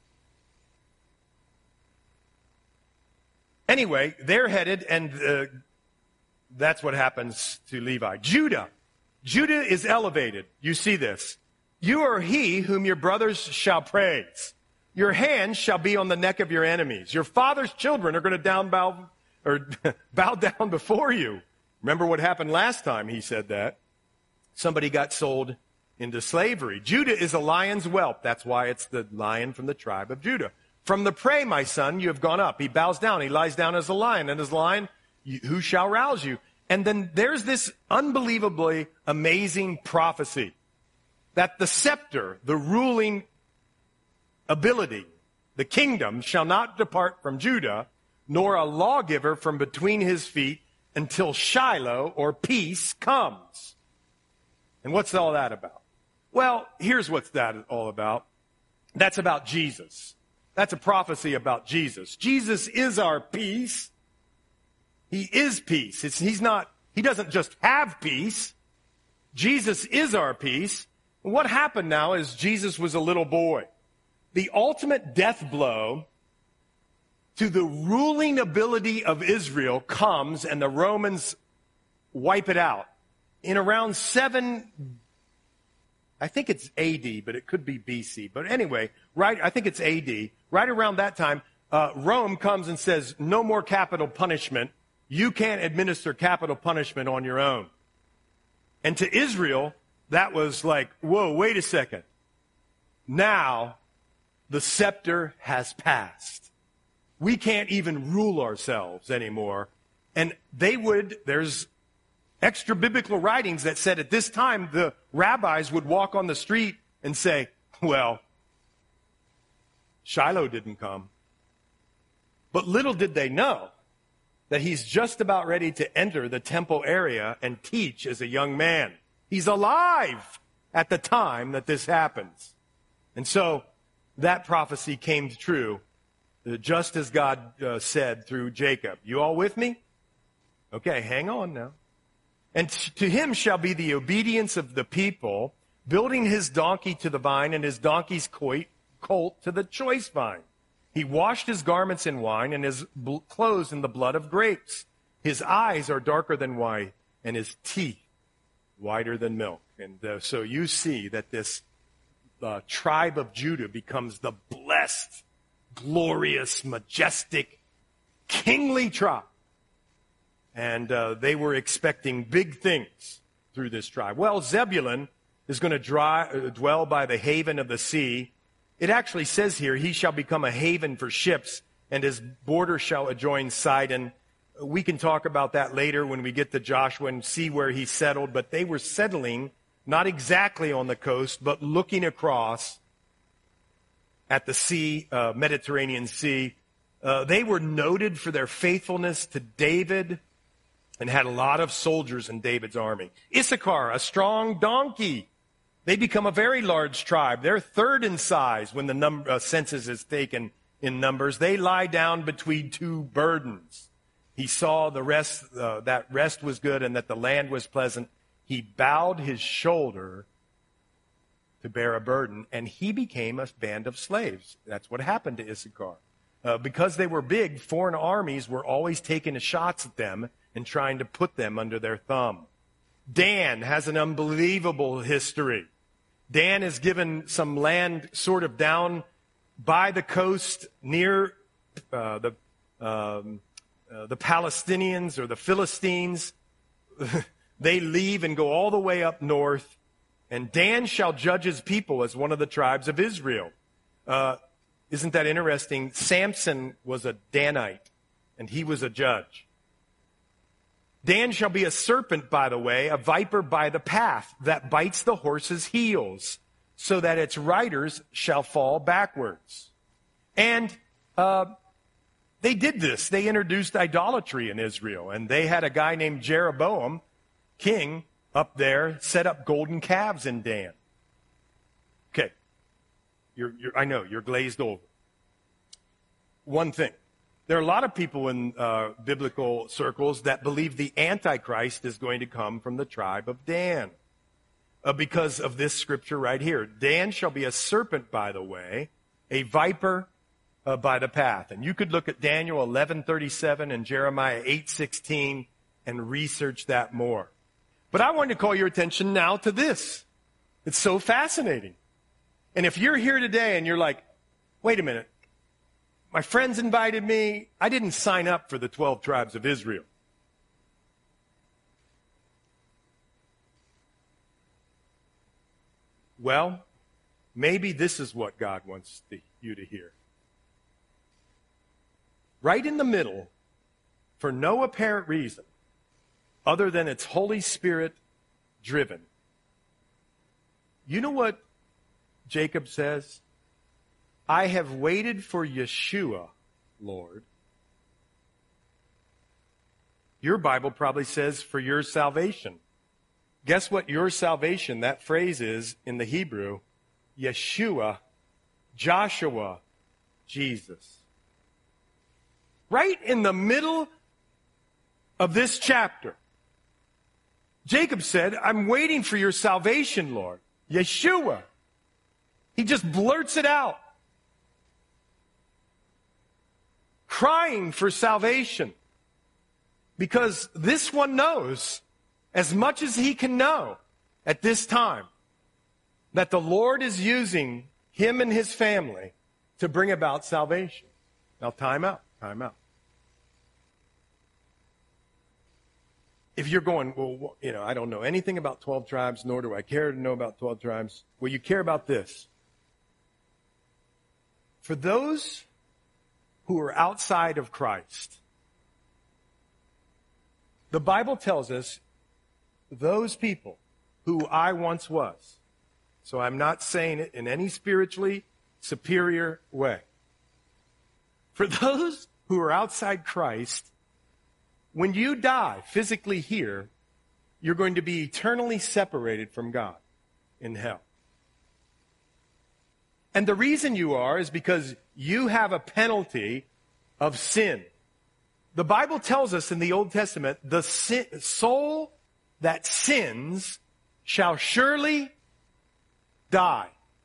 Anyway, they're headed, and that's what happens to Levi. Judah is elevated. You see this. You are he whom your brothers shall praise. Your hand shall be on the neck of your enemies. Your father's children are going to bow down before you. Remember what happened last time he said that? Somebody got sold into slavery. Judah is a lion's whelp. That's why it's the lion from the tribe of Judah. From the prey, my son, you have gone up. He bows down. He lies down as a lion. And as a lion, who shall rouse you? And then there's this unbelievably amazing prophecy that the scepter, the ruling ability, the kingdom shall not depart from Judah, nor a lawgiver from between his feet until Shiloh or peace comes. And what's all that about? Well, here's what's that all about. That's about Jesus. That's a prophecy about Jesus. Jesus is our peace. He is peace. He's not He doesn't just have peace. Jesus is our peace. And what happened now is Jesus was a little boy. The ultimate death blow to the ruling ability of Israel comes, and the Romans wipe it out. In around 7, I think it's AD, but it could be BC. But anyway, I think it's AD. Right around that time, Rome comes and says, no more capital punishment. You can't administer capital punishment on your own. And to Israel, that was like, whoa, wait a second. Now, the scepter has passed. We can't even rule ourselves anymore. And there's extra biblical writings that said at this time, the rabbis would walk on the street and say, well, Shiloh didn't come. But little did they know that he's just about ready to enter the temple area and teach as a young man. He's alive at the time that this happens. And so that prophecy came true, just as God said through Jacob. You all with me? Okay, hang on now. And to him shall be the obedience of the people, building his donkey to the vine and his donkey's colt to the choice vine. He washed his garments in wine and his clothes in the blood of grapes. His eyes are darker than wine and his teeth whiter than milk. And so you see that this tribe of Judah becomes the blessed, glorious, majestic, kingly tribe. And they were expecting big things through this tribe. Well, Zebulun is going to dwell by the haven of the sea. It actually says here, he shall become a haven for ships, and his border shall adjoin Sidon. We can talk about that later when we get to Joshua and see where he settled. But they were settling not exactly on the coast, but looking across at the sea, Mediterranean Sea. They were noted for their faithfulness to David and had a lot of soldiers in David's army. Issachar, a strong donkey. They become a very large tribe. They're third in size when the census is taken in numbers. They lie down between two burdens. He saw the rest, that rest was good and that the land was pleasant. He bowed his shoulder to bear a burden, and he became a band of slaves. That's what happened to Issachar. Because they were big, foreign armies were always taking shots at them and trying to put them under their thumb. Dan has an unbelievable history. Dan is given some land sort of down by the coast near the Palestinians or the Philistines. They leave and go all the way up north. And Dan shall judge his people as one of the tribes of Israel. Isn't that interesting? Samson was a Danite, and he was a judge. Dan shall be a serpent, by the way, a viper by the path that bites the horse's heels, so that its riders shall fall backwards. And they did this. They introduced idolatry in Israel, and they had a guy named Jeroboam, king, up there, set up golden calves in Dan. Okay, I know, you're glazed over. One thing. There are a lot of people in biblical circles that believe the Antichrist is going to come from the tribe of Dan because of this scripture right here. Dan shall be a serpent, by the way, a viper by the path. And you could look at Daniel 11:37 and Jeremiah 8:16 and research that more. But I want to call your attention now to this. It's so fascinating. And if you're here today and you're like, wait a minute, my friends invited me. I didn't sign up for the 12 tribes of Israel. Well, maybe this is what God wants you to hear. Right in the middle, for no apparent reason, other than it's Holy Spirit driven. You know what Jacob says? I have waited for Yeshua, Lord. Your Bible probably says for your salvation. Guess what your salvation, that phrase is in the Hebrew? Yeshua, Joshua, Jesus. Right in the middle of this chapter, Jacob said, I'm waiting for your salvation, Lord. Yeshua. He just blurts it out. Crying for salvation. Because this one knows, as much as he can know at this time, that the Lord is using him and his family to bring about salvation. Now, time out. If you're going, well, I don't know anything about 12 tribes, nor do I care to know about 12 tribes. Well, you care about this. For those who are outside of Christ, the Bible tells us those people who I once was. So I'm not saying it in any spiritually superior way. For those who are outside Christ, when you die physically here, you're going to be eternally separated from God in hell. And the reason you are is because you have a penalty of sin. The Bible tells us in the Old Testament, the soul that sins shall surely die.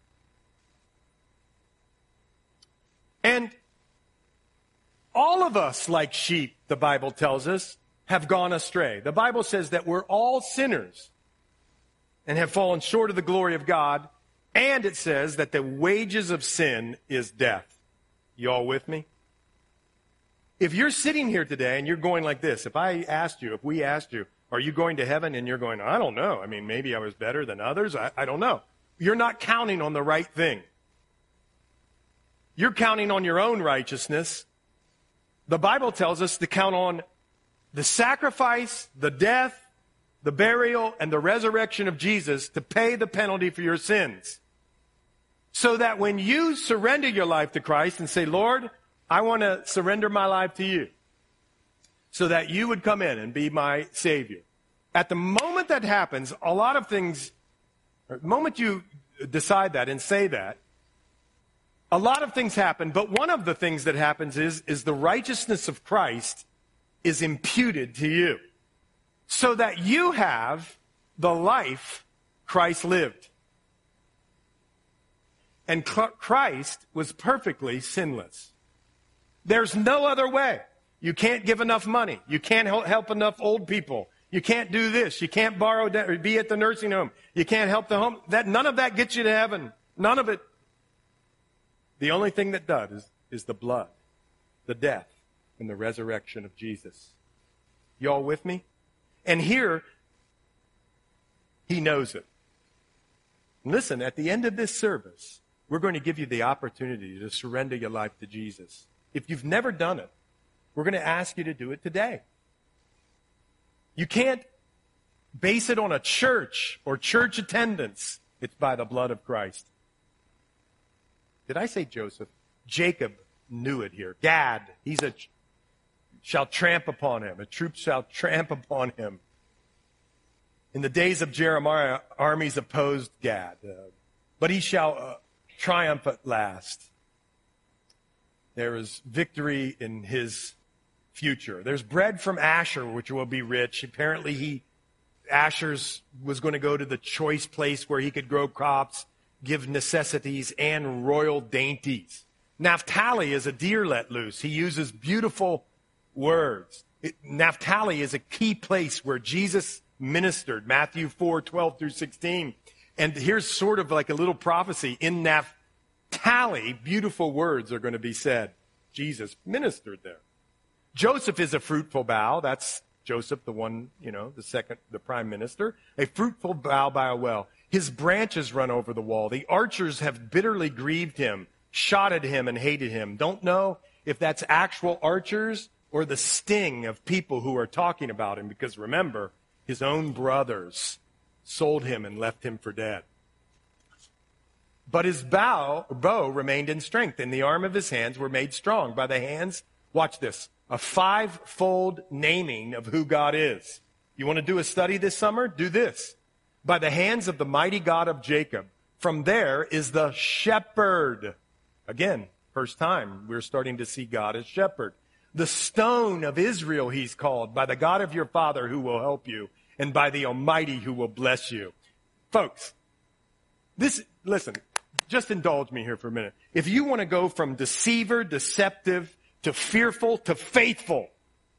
And all of us, like sheep, the Bible tells us, have gone astray. The Bible says that we're all sinners and have fallen short of the glory of God. And it says that the wages of sin is death. You all with me? If you're sitting here today and you're going like this, if we asked you, are you going to heaven? And you're going, I don't know. I mean, maybe I was better than others. I don't know. You're not counting on the right thing. You're counting on your own righteousness. The Bible tells us to count on the sacrifice, the death, the burial, and the resurrection of Jesus to pay the penalty for your sins. So that when you surrender your life to Christ and say, Lord, I want to surrender my life to you, so that you would come in and be my Savior. At the moment that happens, a lot of things, the moment you decide that and say that, a lot of things happen, but one of the things that happens is the righteousness of Christ is imputed to you, so that you have the life Christ lived. And Christ was perfectly sinless. There's no other way. You can't give enough money. You can't help enough old people. You can't do this. You can't borrow or be at the nursing home. You can't help the home. None of that gets you to heaven. None of it. The only thing that does is the blood, the death, and the resurrection of Jesus. You all with me? And here, he knows it. Listen, at the end of this service, we're going to give you the opportunity to surrender your life to Jesus. If you've never done it, we're going to ask you to do it today. You can't base it on a church or church attendance. It's by the blood of Christ. Did I say Joseph? Jacob knew it here. Gad, shall tramp upon him. A troop shall tramp upon him. In the days of Jeremiah, armies opposed Gad. But he shall triumph at last. There is victory in his future. There's bread from Asher, which will be rich. Apparently Asher's was going to go to the choice place where he could grow crops, give necessities, and royal dainties. Naphtali is a deer let loose. He uses beautiful words. Naphtali is a key place where Jesus ministered, Matthew 4:12 through 16. And here's sort of like a little prophecy. In Naphtali, beautiful words are going to be said. Jesus ministered there. Joseph is a fruitful bough. That's Joseph, the one, the prime minister. A fruitful bough by a well. His branches run over the wall. The archers have bitterly grieved him, shot at him, and hated him. Don't know if that's actual archers or the sting of people who are talking about him, because remember, his own brothers sold him and left him for dead. But his bow remained in strength, and the arm of his hands were made strong by the hands, watch this, a fivefold naming of who God is. You want to do a study this summer? Do this. By the hands of the mighty God of Jacob. From there is the shepherd. Again, first time we're starting to see God as shepherd. The stone of Israel he's called, by the God of your father who will help you. and by the Almighty who will bless you. Folks, listen, just indulge me here for a minute. If you want to go from deceiver, deceptive, to fearful, to faithful,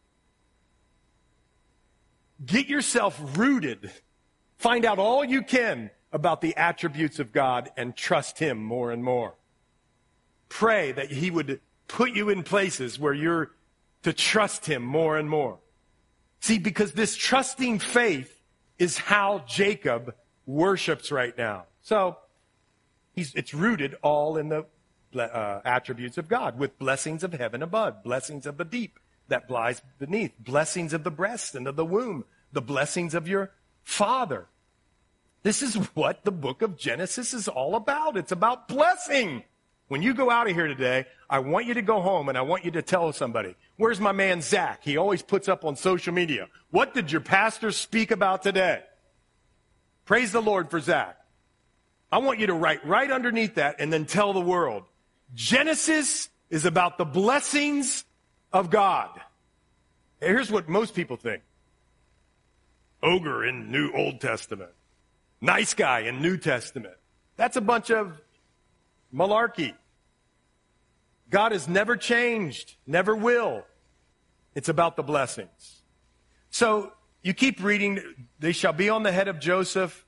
get yourself rooted. Find out all you can about the attributes of God and trust Him more and more. Pray that He would put you in places where you're to trust Him more and more. See, because this trusting faith is how Jacob worships right now. So, it's rooted all in the attributes of God, with blessings of heaven above, blessings of the deep that lies beneath, blessings of the breast and of the womb, the blessings of your father. This is what the book of Genesis is all about. It's about blessing. When you go out of here today, I want you to go home and I want you to tell somebody, where's my man Zach? He always puts up on social media. What did your pastor speak about today? Praise the Lord for Zach. I want you to write right underneath that and then tell the world, Genesis is about the blessings of God. Here's what most people think. Ogre in New Old Testament. Nice guy in New Testament. That's a bunch of malarkey. God has never changed, never will. It's about the blessings. So you keep reading, they shall be on the head of Joseph,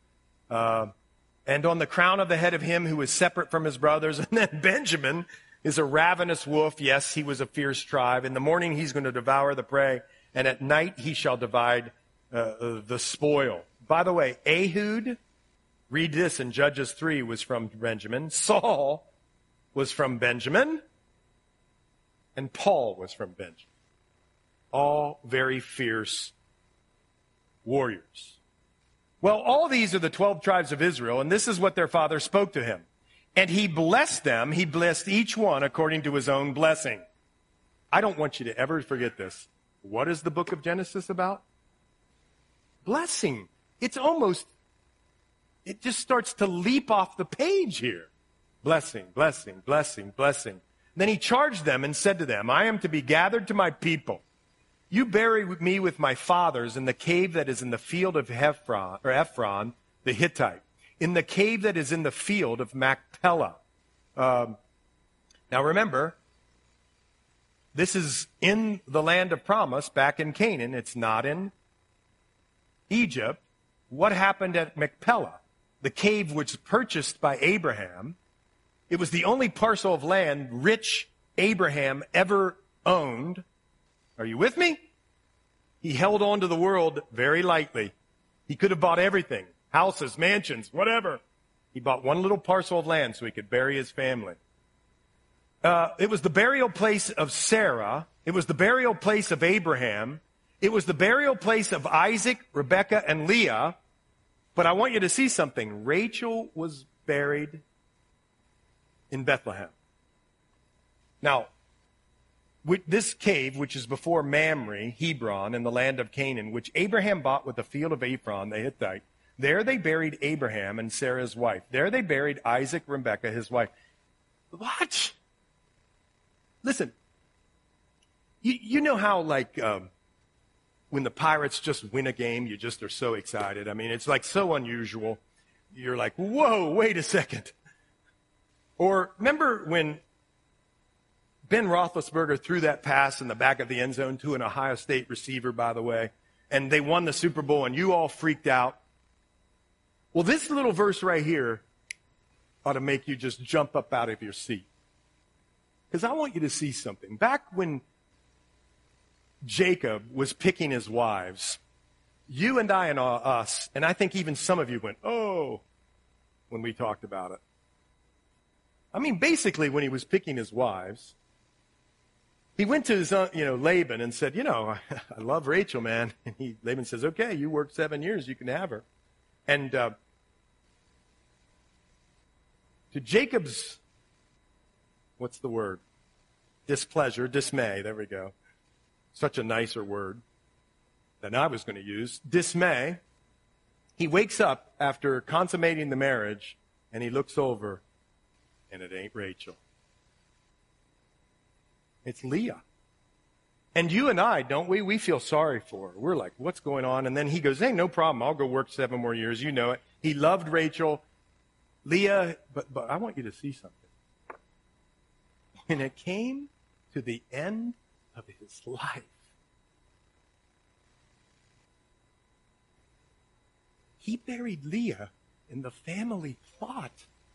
and on the crown of the head of him who is separate from his brothers. And then Benjamin is a ravenous wolf. Yes, he was a fierce tribe. In the morning he's going to devour the prey, and at night he shall divide the spoil. By the way, Ehud, read this in Judges 3, was from Benjamin. Saul was from Benjamin. And Paul was from Benjamin. All very fierce warriors. Well, all these are the 12 tribes of Israel, and this is what their father spoke to him. And he blessed them. He blessed each one according to his own blessing. I don't want you to ever forget this. What is the book of Genesis about? Blessing. It just starts to leap off the page here. Blessing, blessing, blessing, blessing. Then he charged them and said to them, I am to be gathered to my people. You bury me with my fathers in the cave that is in the field of Ephron, the Hittite, in the cave that is in the field of Machpelah. Now remember, this is in the land of promise, back in Canaan. It's not in Egypt. What happened at Machpelah? The cave was purchased by Abraham. It was the only parcel of land rich Abraham ever owned. Are you with me? He held on to the world very lightly. He could have bought everything, houses, mansions, whatever. He bought one little parcel of land so he could bury his family. It was the burial place of Sarah. It was the burial place of Abraham. It was the burial place of Isaac, Rebekah, and Leah. But I want you to see something. Rachel was buried in Bethlehem. Now, with this cave, which is before Mamre, Hebron, in the land of Canaan, which Abraham bought with the field of Ephron, the Hittite, there they buried Abraham and Sarah, his wife. There they buried Isaac, Rebekah, his wife. What? Listen, you know how, like, when the Pirates just win a game, you just are so excited. I mean, it's like so unusual. You're like, whoa, wait a second. Or remember when Ben Roethlisberger threw that pass in the back of the end zone to an Ohio State receiver, by the way, and they won the Super Bowl and you all freaked out? Well, this little verse right here ought to make you just jump up out of your seat. Because I want you to see something. Back when Jacob was picking his wives, you and I and us, and I think even some of you went, oh, when we talked about it. I mean, basically, when he was picking his wives, he went to his, Laban and said, I love Rachel, man. And Laban says, okay, you worked 7 years, you can have her. And to Jacob's, what's the word? Dismay, there we go. Such a nicer word than I was going to use. Dismay. He wakes up after consummating the marriage, and he looks over, and it ain't Rachel. It's Leah. And you and I, don't we? We feel sorry for her. We're like, what's going on? And then he goes, hey, no problem. I'll go work 7 more years. You know it. He loved Rachel. Leah, but I want you to see something. When it came to the end of his life, he buried Leah in the family plot.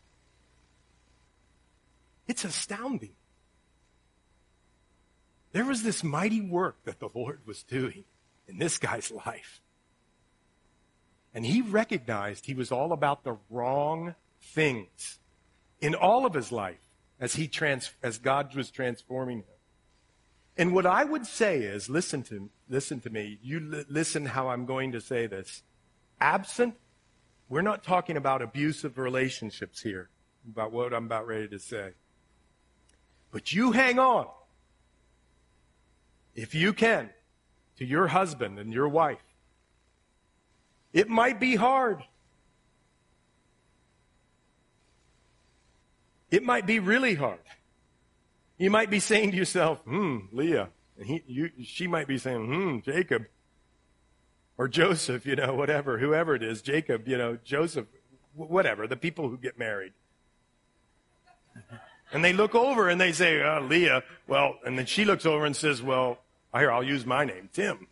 It's astounding. There was this mighty work that the Lord was doing in this guy's life. And he recognized he was all about the wrong things in all of his life as God was transforming him. And what I would say is, listen to me. Listen how I'm going to say this. We're not talking about abusive relationships here, about what I'm about ready to say. But you hang on, if you can, to your husband and your wife. It might be hard. It might be really hard. You might be saying to yourself, Leah. And she might be saying, Jacob. Or Joseph, whatever, whoever it is, Jacob, Joseph, whatever, the people who get married. And they look over and they say, Leah, well, and then she looks over and says, well, here, I'll use my name, Tim.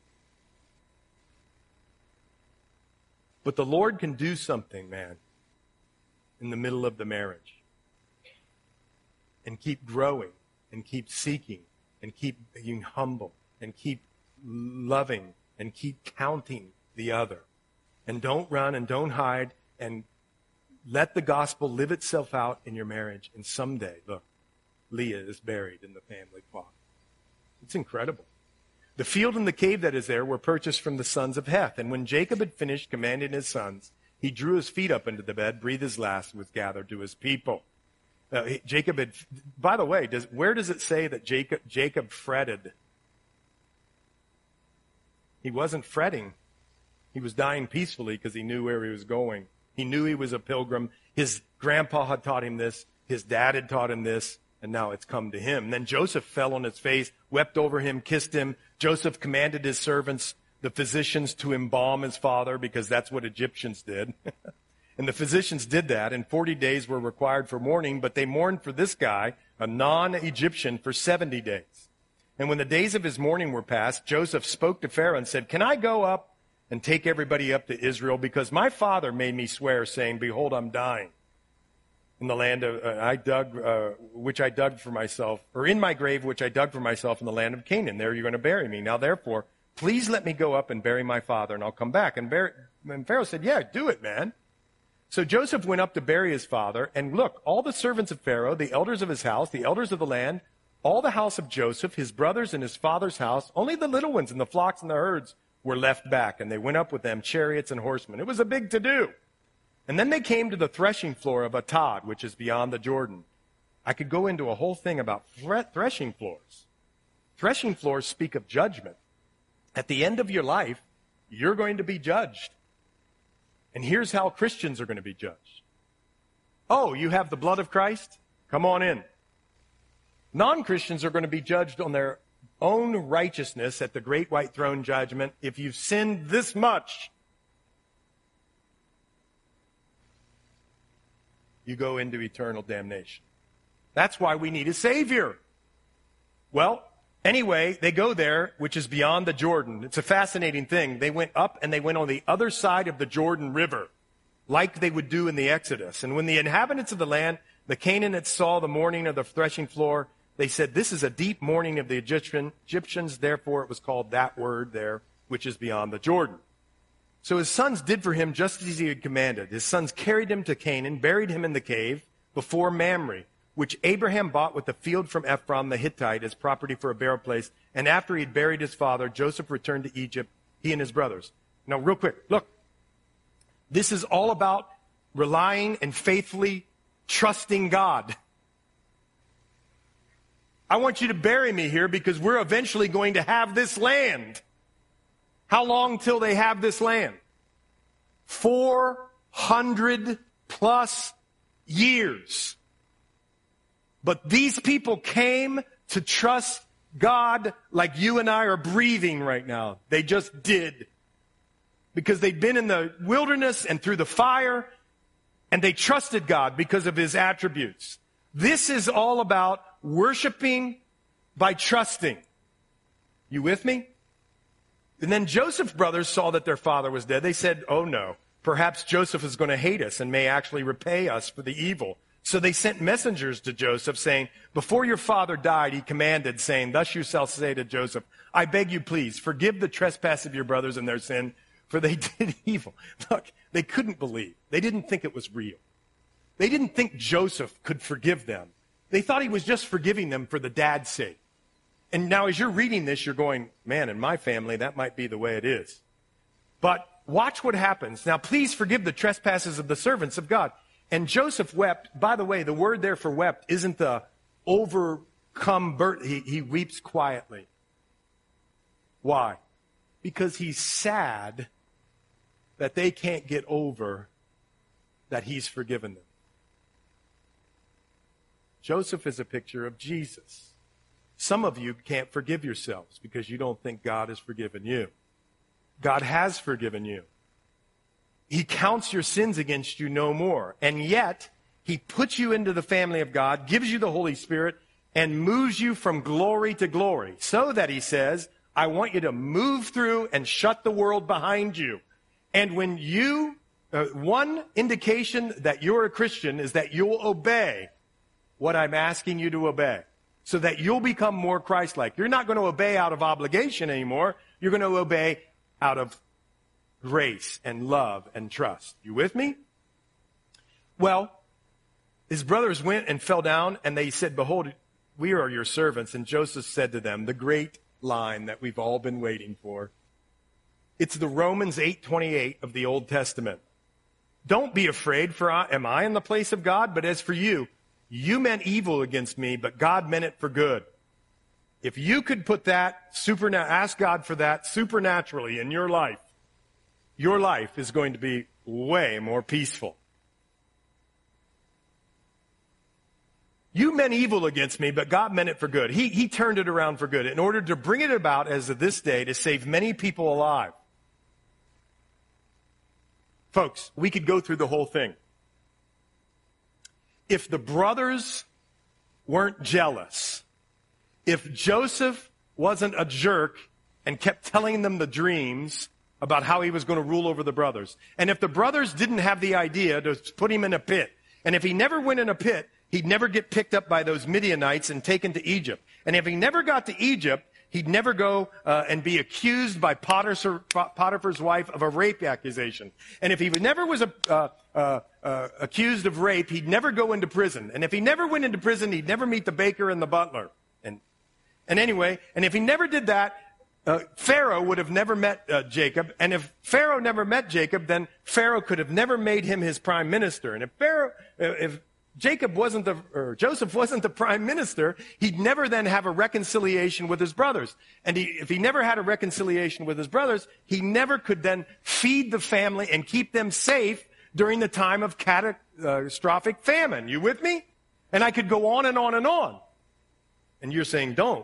But the Lord can do something, man, in the middle of the marriage. And keep growing, and keep seeking, and keep being humble, and keep loving, and keep counting the other. And don't run and don't hide, and let the gospel live itself out in your marriage. And someday, look, Leah is buried in the family plot. It's incredible. The field and the cave that is there were purchased from the sons of Heth. And when Jacob had finished commanding his sons, he drew his feet up into the bed, breathed his last, and was gathered to his people. Jacob had, by the way, where does it say that Jacob fretted? He wasn't fretting. He was dying peacefully because he knew where he was going. He knew he was a pilgrim. His grandpa had taught him this. His dad had taught him this. And now it's come to him. And then Joseph fell on his face, wept over him, kissed him. Joseph commanded his servants, the physicians, to embalm his father because that's what Egyptians did. And the physicians did that, and 40 days were required for mourning, but they mourned for this guy, a non-Egyptian, for 70 days. And when the days of his mourning were past, Joseph spoke to Pharaoh and said, can I go up and take everybody up to Israel? Because my father made me swear, saying, behold, I'm dying. In the land of which I dug for myself, or in my grave which I dug for myself in the land of Canaan. There you're going to bury me. Now therefore, please let me go up and bury my father, and I'll come back. And Pharaoh said, yeah, do it, man. So Joseph went up to bury his father, and look, all the servants of Pharaoh, the elders of his house, the elders of the land, all the house of Joseph, his brothers and his father's house, only the little ones and the flocks and the herds were left back, and they went up with them, chariots and horsemen. It was a big to-do. And then they came to the threshing floor of Atad, which is beyond the Jordan. I could go into a whole thing about threshing floors. Threshing floors speak of judgment. At the end of your life, you're going to be judged. And here's how Christians are going to be judged. Oh, you have the blood of Christ? Come on in. Non-Christians are going to be judged on their own righteousness at the great white throne judgment. If you've sinned this much, you go into eternal damnation. That's why we need a Savior. Well, anyway, they go there, which is beyond the Jordan. It's a fascinating thing. They went up and they went on the other side of the Jordan River, like they would do in the Exodus. And when the inhabitants of the land, the Canaanites, saw the mourning of the threshing floor, they said, this is a deep mourning of the Egyptians. Therefore, it was called that word there, which is beyond the Jordan. So his sons did for him just as he had commanded. His sons carried him to Canaan, buried him in the cave before Mamre, which Abraham bought with the field from Ephron the Hittite as property for a burial place. And after he had buried his father, Joseph returned to Egypt, he and his brothers. Now, real quick, look. This is all about relying and faithfully trusting God. I want you to bury me here because we're eventually going to have this land. How long till they have this land? 400 plus years. But these people came to trust God like you and I are breathing right now. They just did. Because they'd been in the wilderness and through the fire, and they trusted God because of his attributes. This is all about worshiping by trusting. You with me? And then Joseph's brothers saw that their father was dead. They said, oh no, perhaps Joseph is going to hate us and may actually repay us for the evil. So they sent messengers to Joseph saying, before your father died, he commanded, saying, thus you shall say to Joseph, I beg you please, forgive the trespass of your brothers and their sin, for they did evil. Look, they couldn't believe. They didn't think it was real. They didn't think Joseph could forgive them. They thought he was just forgiving them for the dad's sake. And now as you're reading this, you're going, man, in my family, that might be the way it is. But watch what happens. Now, please forgive the trespasses of the servants of God. And Joseph wept. By the way, the word there for wept isn't the overcome burden. He weeps quietly. Why? Because he's sad that they can't get over that he's forgiven them. Joseph is a picture of Jesus. Some of you can't forgive yourselves because you don't think God has forgiven you. God has forgiven you. He counts your sins against you no more. And yet, he puts you into the family of God, gives you the Holy Spirit, and moves you from glory to glory. So that he says, I want you to move through and shut the world behind you. And when you, one indication that you're a Christian is that you'll obey what I'm asking you to obey. So that you'll become more Christ-like. You're not going to obey out of obligation anymore. You're going to obey out of grace and love and trust. You with me? Well, his brothers went and fell down, and they said, behold, we are your servants. And Joseph said to them, the great line that we've all been waiting for. It's the Romans 8:28 of the Old Testament. Don't be afraid, for am I in the place of God? But as for you, you meant evil against me, but God meant it for good. If you could put that, ask God for that supernaturally in your life is going to be way more peaceful. You meant evil against me, but God meant it for good. He turned it around for good in order to bring it about as of this day to save many people alive. Folks, we could go through the whole thing. If the brothers weren't jealous, if Joseph wasn't a jerk and kept telling them the dreams about how he was going to rule over the brothers, and if the brothers didn't have the idea to put him in a pit, and if he never went in a pit, he'd never get picked up by those Midianites and taken to Egypt. And if he never got to Egypt, he'd never go and be accused by Potiphar's wife of a rape accusation. And if he never was accused of rape, he'd never go into prison. And if he never went into prison, he'd never meet the baker and the butler. And anyway, and if he never did that, Pharaoh would have never met Jacob. And if Pharaoh never met Jacob, then Pharaoh could have never made him his prime minister. And if Joseph wasn't the prime minister, he'd never then have a reconciliation with his brothers. And if he never had a reconciliation with his brothers, he never could then feed the family and keep them safe during the time of catastrophic famine. You with me? And I could go on and on and on. And you're saying don't.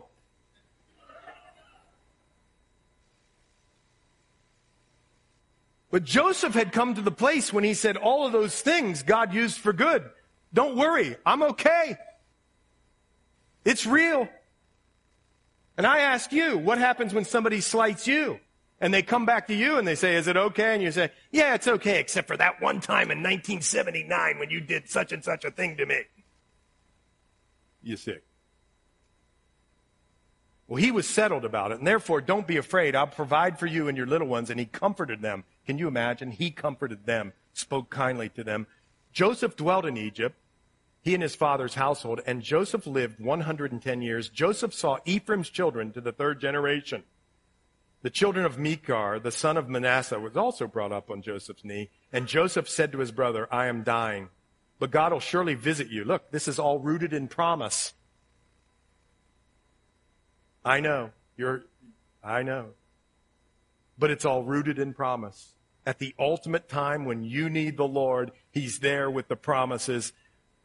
But Joseph had come to the place when he said all of those things God used for good. Don't worry, I'm okay. It's real. And I ask you, what happens when somebody slights you? And they come back to you and they say, is it okay? And you say, yeah, it's okay, except for that one time in 1979 when you did such and such a thing to me. You see. Well, he was settled about it, and therefore don't be afraid. I'll provide for you and your little ones. And he comforted them. Can you imagine? He comforted them, spoke kindly to them. Joseph dwelt in Egypt, he and his father's household, and Joseph lived 110 years. Joseph saw Ephraim's children to the third generation. The children of Mechar, the son of Manasseh, was also brought up on Joseph's knee. And Joseph said to his brother, I am dying, but God will surely visit you. Look, this is all rooted in promise. I know. But it's all rooted in promise. At the ultimate time when you need the Lord, he's there with the promises.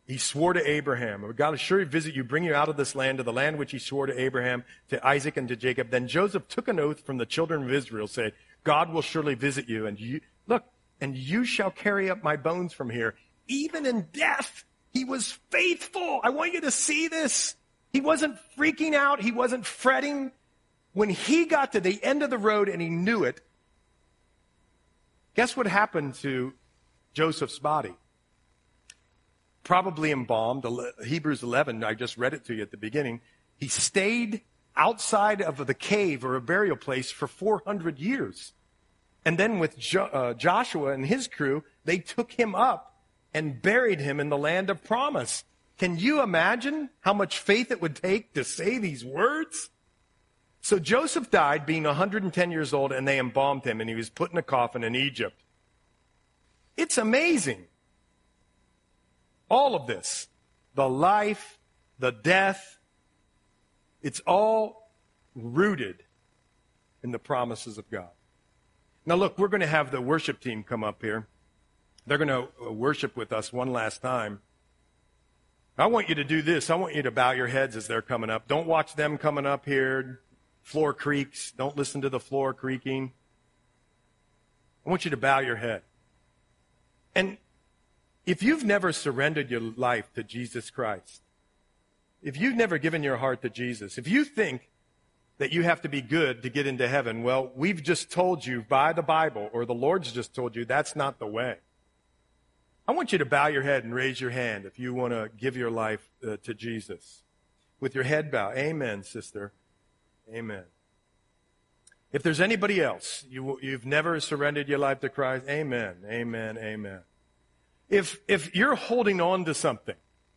He swore to Abraham, God will surely visit you, bring you out of this land, to the land which he swore to Abraham, to Isaac, and to Jacob. Then Joseph took an oath from the children of Israel, saying, God will surely visit you, and you shall carry up my bones from here. Even in death, he was faithful. I want you to see this. He wasn't freaking out. He wasn't fretting. When he got to the end of the road and he knew it, guess what happened to Joseph's body? Probably embalmed. Hebrews 11, I just read it to you at the beginning. He stayed outside of the cave or a burial place for 400 years. And then with Joshua and his crew, they took him up and buried him in the land of promise. Can you imagine how much faith it would take to say these words? So Joseph died being 110 years old, and they embalmed him, and he was put in a coffin in Egypt. It's amazing. All of this, the life, the death, it's all rooted in the promises of God. Now look, we're going to have the worship team come up here. They're going to worship with us one last time. I want you to do this. I want you to bow your heads as they're coming up. Don't watch them coming up here. Floor creaks. Don't listen to the floor creaking. I want you to bow your head. And if you've never surrendered your life to Jesus Christ, if you've never given your heart to Jesus, if you think that you have to be good to get into heaven, well, we've just told you by the Bible, or the Lord's just told you, that's not the way. I want you to bow your head and raise your hand if you want to give your life to Jesus. With your head bowed. Amen, sister. Amen. If there's anybody else, you've never surrendered your life to Christ, amen, amen, amen. If you're holding on to something,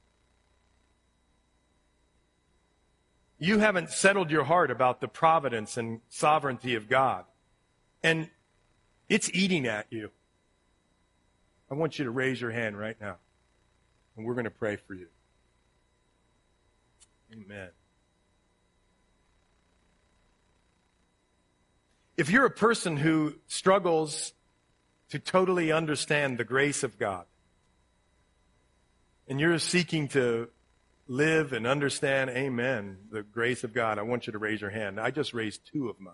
you haven't settled your heart about the providence and sovereignty of God, and it's eating at you, I want you to raise your hand right now, and we're going to pray for you. Amen. If you're a person who struggles to totally understand the grace of God, and you're seeking to live and understand, amen, the grace of God, I want you to raise your hand. I just raised 2 of mine.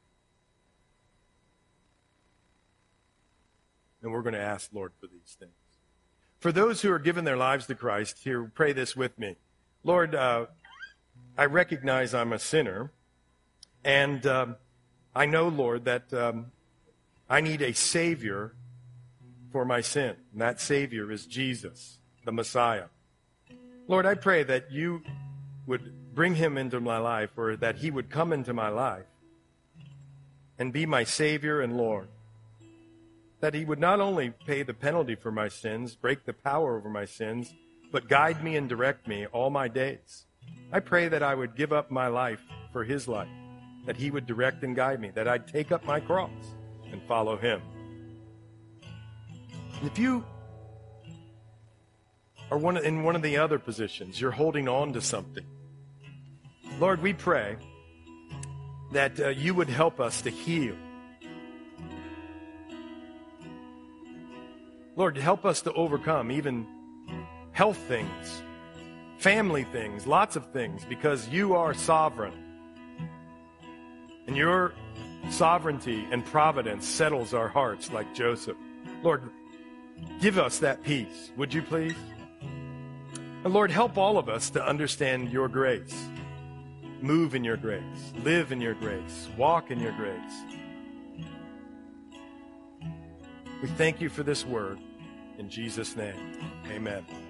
And we're going to ask Lord for these things. For those who are giving their lives to Christ, here, pray this with me. Lord, I recognize I'm a sinner, and I know, Lord, that I need a Savior for my sin. And that Savior is Jesus, the Messiah. Lord, I pray that you would bring him into my life, or that he would come into my life and be my Savior and Lord. That he would not only pay the penalty for my sins, break the power over my sins, but guide me and direct me all my days. I pray that I would give up my life for his life, that he would direct and guide me, that I'd take up my cross and follow him. If you are in one of the other positions, you're holding on to something, Lord, we pray that you would help us to heal. Lord, help us to overcome even health things, family things, lots of things, because you are sovereign. And your sovereignty and providence settles our hearts like Joseph. Lord, give us that peace, would you please? And Lord, help all of us to understand your grace. Move in your grace. Live in your grace. Walk in your grace. We thank you for this word. In Jesus' name, amen.